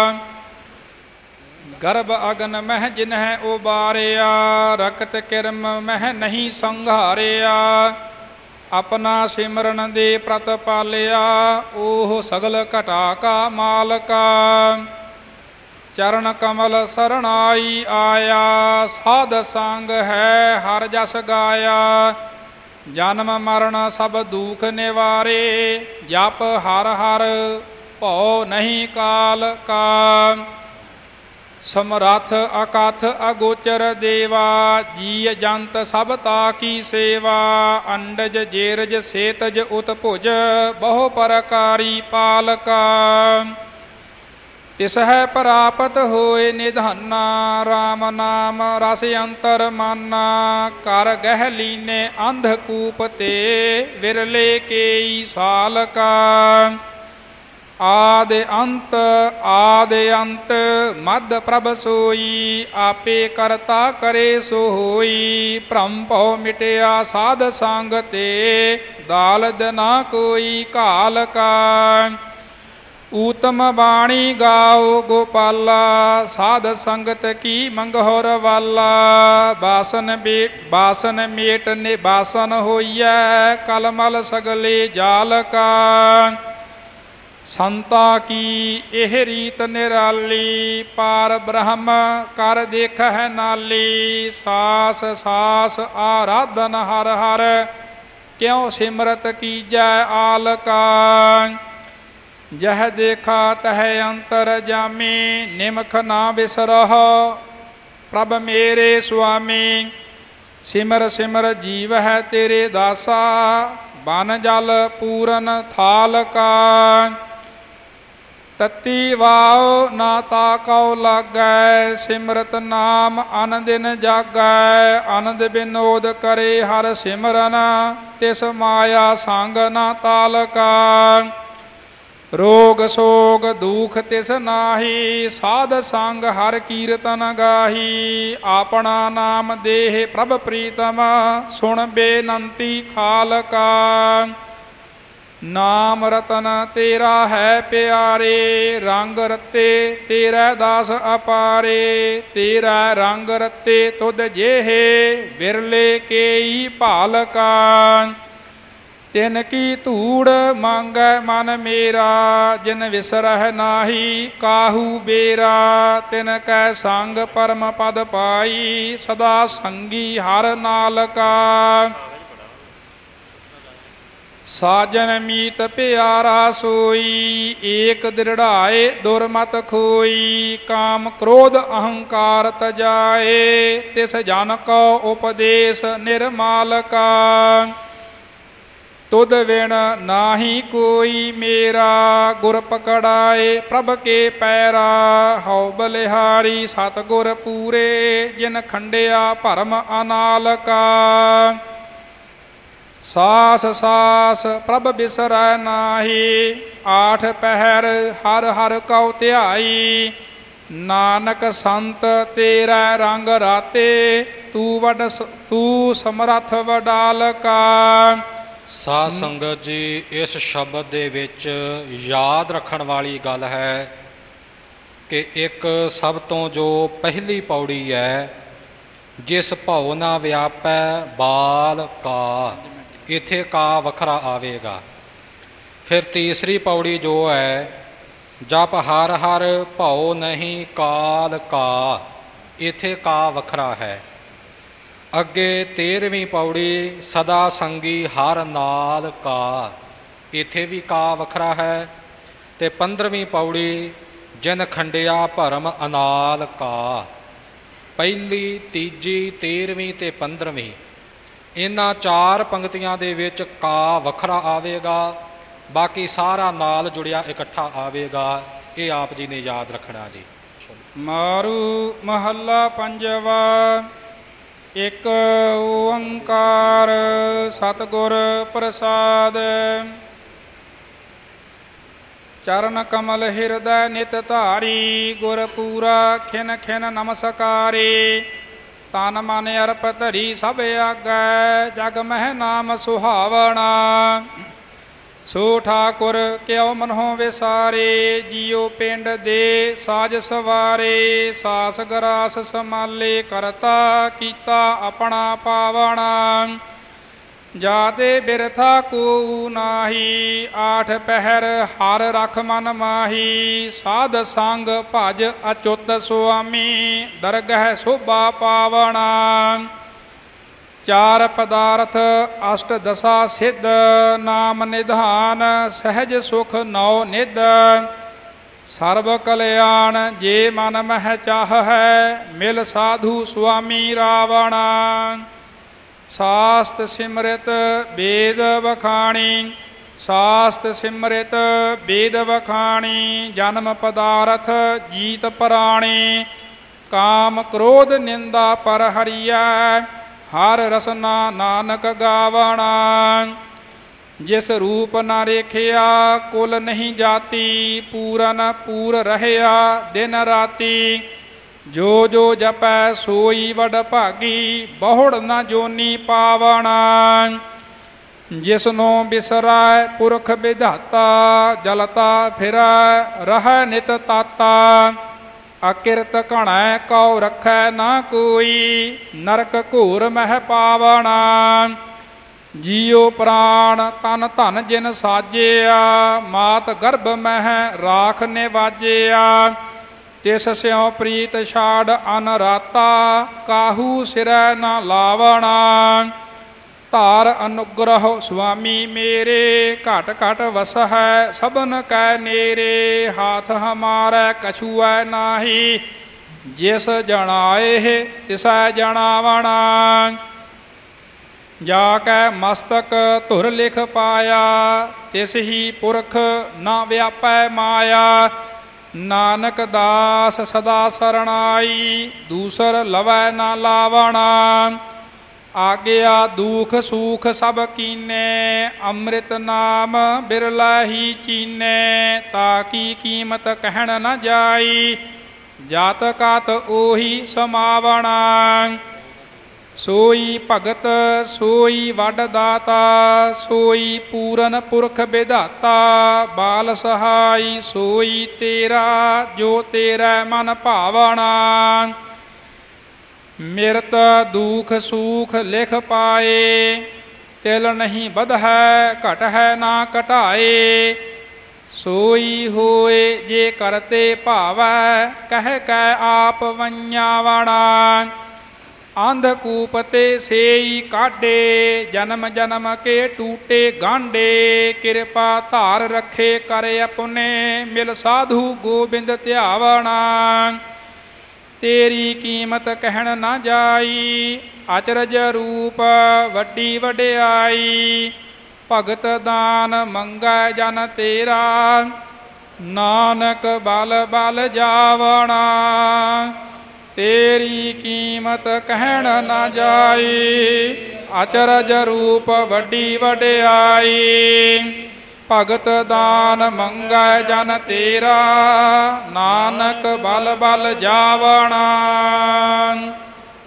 ਗਰਭ ਅਗਨ ਮਹਿ ਜਿਨਹਿ ਉਬਾਰਿਆ, ਰਕਤ ਕਿਰਮ ਮਹਿ ਨਹੀਂ ਸੰਘਾਰਿਆ, ਆਪਣਾ ਸਿਮਰਨ ਦੇ ਪ੍ਰਤ ਪਾਲਿਆ, ਉਹ ਸਗਲ ਘਟਾ ਕਾ ਮਾਲਕਾ। ਚਰਨ ਕਮਲ ਸਰਣਾਈ ਆਇਆ, ਸਾਧ ਸੰਗ ਹੈ ਹਰ ਜਸ ਗਾਇਆ, ਜਨਮ ਮਰਨ ਸਭ ਦੁਖ ਨਿਵਾਰੇ, ਜਪ ਹਰ ਹਰ ਭਉ ਨਹੀਂ ਕਾਲ ਕਾ। ਸਮਰੱਥ ਅਕਥ ਅਗੋਚਰ ਦੇਵਾ, ਜੀ ਜੰਤ ਸਭ ਤਾ ਕੀ ਸੇਵਾ, ਅੰਡਜ ਜੇਰਜ ਸੇਤਜ ਉਤਭੁਜ, ਬਹੁ ਪ੍ਰਕਾਰੀ ਪਾਲਕਾ। ਤਿਸ ਹੈ ਪ੍ਰਾਪਤ ਹੋਏ ਨਿਧਾਨਾ, ਰਾਮ ਨਾਮ ਰਸ ਅੰਤਰ ਮਾਨਾ, ਕਰ ਗਹਿ ਲੀਨੇ ਅੰਧਕੂਪ ਤੇ, ਵਿਰਲੇ ਕੇਈ ਸਾਲਕਾ। ਆਦਿ ਅੰਤ ਆਦਿ ਅੰਤ ਮਦ ਪ੍ਰਭ ਸੋਈ, ਆਪੇ ਕਰਤਾ ਕਰੇ ਸੋ ਹੋਈ, ਭ੍ਰਮ ਭਉ ਮਿਟਿਆ ਸਾਧ ਸੰਗ ਤੇ, ਦਾਲਦ ਨਾ ਕੋਈ ਘਾਲ ਕਾ। ਊਤਮ ਬਾਣੀ ਗਾਓ ਗੋਪਾਲਾ, ਸਾਧ ਸੰਗਤ ਕੀ ਮੰਗਹੁਰ ਵਾਲਾ, ਬਾਸਨ ਬੇ ਬਾਸਨ ਮੇਟ ਨੇ ਬਾਸਨ ਹੋਈਐ, ਕਲਮਲ ਸਗਲੇ ਜਾਲ ਕਾ। ਸੰਤਾ ਕੀ ਇਹ ਰੀਤ ਨਿਰਾਲੀ, ਪਾਰ ਬ੍ਰਹਮ ਕਰ ਦੇਖਹਿ ਨਾਲੀ, ਸਾਸ ਸਾਸ ਆਰਾਧਨ ਹਰ ਹਰ, ਕਿਉ ਸਿਮਰਤ ਕੀਜੈ ਆਲਕਾ। ਜਹ ਦੇਖਾ ਤਹ ਅੰਤਰ ਜਾਮੀ, ਨਿਮਖ ਨਾ ਬਿਸਰਹੁ ਪ੍ਰਭ ਮੇਰੇ ਸੁਆਮੀ। ਸਿਮਰ ਸਿਮਰ ਜੀਵ ਹੈ ਤੇਰੇ ਦਾਸਾ, ਬਨ ਜਲ ਪੂਰਨ ਥਾਲ ਕਾ। ਤਤੀ ਵਾਉ ਨਾ ਤਾ ਕਉ ਲਾਗੈ, ਸਿਮਰਤ ਨਾਮ ਅਨ ਦਿਨ ਜਾਗੈ। ਆਨੰਦ ਬਿਨੋਦ ਕਰੇ ਹਰ ਸਿਮਰਨ, ਤਿਸ ਮਾਇਆ ਸੰਗ ਨਾ ਤਾਲਕਾ। ਰੋਗ ਸੋਗ ਦੁਖ ਤਿਸ ਨਾਹੀ, ਸਾਧ ਸੰਗ ਹਰ ਕੀਰਤਨ ਗਾਹੀ। ਆਪਣਾ ਨਾਮ ਦੇਹ ਪ੍ਰਭ ਪ੍ਰੀਤਮ, ਸੁਣ ਬੇਨੰਤੀ ਖਾਲਕਾ। ਨਾਮ ਰਤਨ ਤੇਰਾ ਹੈ ਪਿਆਰੇ, ਰੰਗ ਰਤੇ ਤੇਰਾ ਦਾਸ ਅਪਾਰੇ। ਤੇਰਾ ਰੰਗ ਰਤੇ ਤੁਧ ਜਿਹੇ, ਵਿਰਲੇ ਕੇਈ ਭਾਲਕਾ। ਤਿਨ ਕੀ ਧੂੜ ਮੰਗੈ ਮਨ ਮੇਰਾ, ਜਿਨ ਵਿਸਰਹਿ ਨਾਹੀ ਕਾਹੂ ਬੇਰਾ। ਤਿਨ ਕੈ ਸੰਗ ਪਰਮ ਪਦ ਪਾਈ, ਸਦਾ ਸੰਗੀ ਹਰ ਨਾਲਕਾ। ਸਾਜਨ ਮੀਤ ਪਿਆਰਾ ਸੋਈ, ਏਕ ਦ੍ਰਿੜਾਏ ਦੁਰਮਤ ਖੋਈ। ਕਾਮ ਕ੍ਰੋਧ ਅਹੰਕਾਰ ਤਜਾਏ, ਤਿਸ ਜਨ ਕੋ ਉਪਦੇਸ਼ ਨਿਰਮਾਲਕਾ। ਤੁਧ ਵਿਣ ਨਾਹੀ ਕੋਈ ਮੇਰਾ, ਗੁਰ ਪਕੜਾਏ ਪ੍ਰਭ ਕੇ ਪੈਰਾ। ਹਉ ਬਲਿਹਾਰੀ ਸਤਿਗੁਰ ਪੂਰੇ, ਜਿਨ ਖੰਡਿਆ ਭਰਮ ਅਨਾਲਕਾ। ਸਾਸ ਸਾਸ ਪ੍ਰਭ ਬਿਸਰੈ ਨਾਹੀ, ਆਠ ਪਹਿਰ ਹਰ ਹਰ ਕਉ ਧਿਆਈ। ਨਾਨਕ ਸੰਤ ਤੇਰਾ ਰੰਗ ਰਾਤੇ, ਤੂੰ ਵਡ ਤੂੰ ਸਮਰੱਥ ਵਡਾਲ ਕਾ। ਸਾਧ ਸੰਗਤ ਜੀ, ਇਸ ਸ਼ਬਦ ਦੇ ਵਿੱਚ ਯਾਦ ਰੱਖਣ ਵਾਲੀ ਗੱਲ ਹੈ ਕਿ ਇੱਕ ਸਭ ਤੋਂ ਜੋ ਪਹਿਲੀ ਪੌੜੀ ਹੈ, ਜਿਸ ਭਉ ਨਾ ਵਿਆਪੈ ਬਾਲ ਕਾ, ਇੱਥੇ ਕਾ ਵੱਖਰਾ ਆਵੇਗਾ। ਫਿਰ ਤੀਸਰੀ ਪੌੜੀ ਜੋ ਹੈ, ਜਪ ਹਰ ਹਰ ਭਉ ਨਹੀਂ ਕਾਲ ਕਾ, ਇੱਥੇ ਕਾ ਵੱਖਰਾ ਹੈ। ਅੱਗੇ ਤੇਰ੍ਹਵੀਂ ਪੌੜੀ, ਸਦਾ ਸੰਗੀ ਹਰ ਨਾਲ ਕਾ, ਇੱਥੇ ਵੀ ਕਾ ਵੱਖਰਾ ਹੈ। ਅਤੇ ਪੰਦਰਵੀਂ ਪੌੜੀ, ਜਿਨ ਖੰਡਿਆ ਭਰਮ ਅਨਾਲ ਕਾ। ਪਹਿਲੀ, ਤੀਜੀ, ਤੇਰ੍ਹਵੀਂ ਅਤੇ ਪੰਦਰਵੀਂ, ਇਹਨਾਂ ਚਾਰ ਪੰਕਤੀਆਂ ਦੇ ਵਿੱਚ ਕਾ ਵੱਖਰਾ ਆਵੇਗਾ, ਬਾਕੀ ਸਾਰਾ ਨਾਲ ਜੁੜਿਆ ਇਕੱਠਾ ਆਵੇਗਾ। ਇਹ ਆਪ ਜੀ ਨੇ ਯਾਦ ਰੱਖਣਾ ਜੀ। ਮਾਰੂ ਮਹੱਲਾ ਪੰਜਵਾ। ਇੱਕ ਓੰਕਾਰ ਸਤਿਗੁਰ ਪ੍ਰਸਾਦ। ਚਰਨ ਕਮਲ ਹਿਰਦੈ ਨਿਤ ਧਾਰੀ, ਗੁਰ ਪੂਰਾ ਖਿਨ ਖਿਨ ਨਮਸਕਾਰੇ। ਤਨ ਮਨ ਅਰਪ ਧਰੀ ਸਭ ਆਗੈ, ਜਗ ਮਹਿ ਨਾਮ ਸੁਹਾਵਣਾ। ਸੋ ਠਾਕੁਰ ਕਿਉ ਮਨਹੁ ਵਿਸਾਰੇ, ਜੀਉ ਪਿੰਡ ਦੇ ਸਾਜ ਸਵਾਰੇ। ਸਾਸ ਗਰਾਸ ਸਮਾਲੇ ਕਰਤਾ, ਕੀਤਾ ਆਪਣਾ ਪਾਵਣਾ। ਜਾਤੇ ਬਿਰਥਾ ਕੋ ਨਾਹੀ, ਆਠ ਪਹਿਰ ਹਰ ਰਖ ਮਨ ਮਾਹੀ। ਸਾਧ ਸੰਗ ਭਜ ਅਚੁੱਤ ਸੁਆਮੀ, ਦਰਗਹਿ ਸੋਭਾ ਪਾਵਣਾ। ਚਾਰ ਪਦਾਰਥ ਅਸ਼ਟ ਦਸਾ ਸਿੱਧ, ਨਾਮ ਨਿਧਾਨ ਸਹਿਜ ਸੁਖ ਨੌ ਨਿਧ। ਸਰਬ ਕਲਿਆਣ ਜੇ ਮਨ ਮਹਿ ਚਾਹ ਹੈ, ਮਿਲ ਸਾਧੂ ਸੁਆਮੀ ਰਾਵਣਾ। ਸਾਸਤ ਸਿਮਰਿਤ ਵੇਦ ਵਖਾਣੀ, ਸਾਸਤ ਸਿਮਰਿਤ ਵੇਦ ਵਖਾਣੀ। ਜਨਮ ਪਦਾਰਥ ਜੀਤ ਪ੍ਰਾਣੀ, ਕਾਮ ਕ੍ਰੋਧ ਨਿੰਦਾ ਪਰ ਹਰੀਐ। ਹਰ ਰਸਨਾ ਨਾਨਕ ਗਾਵਣਾ। ਜਿਸ ਰੂਪ ਨਾ ਰੇਖਿਆ ਕੁਲ ਨਹੀਂ ਜਾਤੀ, ਪੂਰਨ ਪੂਰ ਰਹਿਆ ਦਿਨ ਰਾਤੀ। ਜੋ ਜੋ ਜਪੈ ਸੋਈ ਵਡ ਭਾਗੀ, ਬਹੁੜ ਨਾ ਜੋਨੀ ਪਾਵਣਾ। ਜਿਸਨੂੰ ਬਿਸਰੈ ਪੁਰਖ ਵਿਧਾਤਾ, ਜਲਤਾ ਫਿਰੈ ਰਹਿ ਨਿਤ ਤਾਤਾ। ਅਕਿਰਤ ਘਣੈ ਕਉ ਰੱਖੈ ਨਾ ਕੋਈ, ਨਰਕ ਘੋਰ ਮਹਿ ਪਾਵਣਾ। ਜੀਉ ਪ੍ਰਾਣ ਤਨ ਧਨ ਜਿਨ ਸਾਜਿਆ, ਮਾਤ ਗਰਭ ਮਹਿ ਰਾਖ ਨਿਵਾਜਿਆ। ਤਿਸ ਸਿਉ ਪ੍ਰੀਤ ਛਾੜ ਅਨਰਾਤਾ, ਕਾਹੂ ਸਿਰੈ ਨਾ ਲਾਵਣਾ। ਧਾਰ ਅਨੁਗ੍ਰਹ ਸੁਆਮੀ ਮੇਰੇ, ਘਟ ਘਟ ਵਸਹਿ ਸਭਨ ਕੈ ਨੇਰੇ। ਹਾਥ ਹਮਾਰੈ ਕਛੂਐ ਨਾਹੀ, ਜਿਸ ਜਣਾਏ ਤਿਸੈ ਜਣਾਵਣਾ। ਜਾ ਕੈ ਮਸਤਕ ਧੁਰ ਲਿਖ ਪਾਇਆ, ਤਿਸ ਹੀ ਪੁਰਖ ਨਾ ਵਿਆਪੈ ਮਾਇਆ। ਨਾਨਕ ਦਾਸ ਸਦਾ ਸਰਣਾਈ, ਦੂਸਰ ਲਵੈ ਨਾ ਲਾਵਣਾ। ਆਗਿਆ ਦੁਖ ਸੂਖ ਸਭ ਕੀਨੇ, ਅੰਮ੍ਰਿਤ ਨਾਮ ਬਿਰਲਾ ਹੀ ਚੀਨੇ। ਤਾਕੀ ਕੀਮਤ ਕਹਿਣ ਨ ਜਾਈ, ਜਾਤ ਕਾਤ ਉਹੀ ਸਮਾਵਣਾ। ਸੋਈ ਭਗਤ ਸੋਈ ਵੱਡ ਦਾਤਾ, ਸੋਈ ਪੂਰਨ ਪੁਰਖ ਵਿਧਾਤਾ। ਬਾਲ ਸਹਾਈ ਸੋਈ ਤੇਰਾ, ਜੋ ਤੇਰਾ ਮਨ ਭਾਵਣਾ। ਮਿਰਤ ਦੁਖ ਸੂਖ ਲਿਖ ਪਾਏ, ਤਿਲ ਨਹੀਂ ਵਧੈ ਘਟਹਿ ਨਾ ਘਟਾਏ। ਸੋਈ ਹੋਏ ਜੇ ਕਰਤੇ ਭਾਵੈ, ਕਹਿ ਕੈ ਆਪ ਵੰਜਾਵਣਾ। ਅੰਧਕੂਪ ਤੇ ਸੇਈ ਕਾਢੇ, ਜਨਮ ਜਨਮ ਕੇ ਟੂਟੇ ਗਾਂਡੇ। ਕਿਰਪਾ ਧਾਰ ਰੱਖੇ ਕਰ ਆਪਣੇ, ਮਿਲ ਸਾਧੂ ਗੋਬਿੰਦ ਧਿਆਵਣਾ। ਤੇਰੀ ਕੀਮਤ ਕਹਿਣ ਨਾ ਜਾਈ, ਅਚਰਜ ਰੂਪ ਵੱਡੀ ਵਡਿਆਈ। ਭਗਤ ਦਾਨ ਮੰਗੈ ਜਨ ਤੇਰਾ, ਨਾਨਕ ਬਲ ਬਲ ਜਾਵਣਾ। ਤੇਰੀ ਕੀਮਤ ਕਹਿਣ ਨਾ ਜਾਈ, ਅਚਰਜ ਰੂਪ ਵੱਡੀ ਵਡਿਆਈ। ਭਗਤ ਦਾਨ ਮੰਗੈ ਜਨ ਤੇਰਾ, ਨਾਨਕ ਬਲ ਬਲ ਜਾਵਣਾ।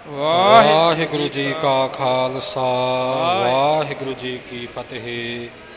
ਵਾਹਿਗੁਰੂ ਵਾਹਿਗੁਰੂ ਜੀ ਕਾ ਖਾਲਸਾ, ਵਾਹਿਗੁਰੂ ਜੀ ਕੀ ਫਤਿਹ।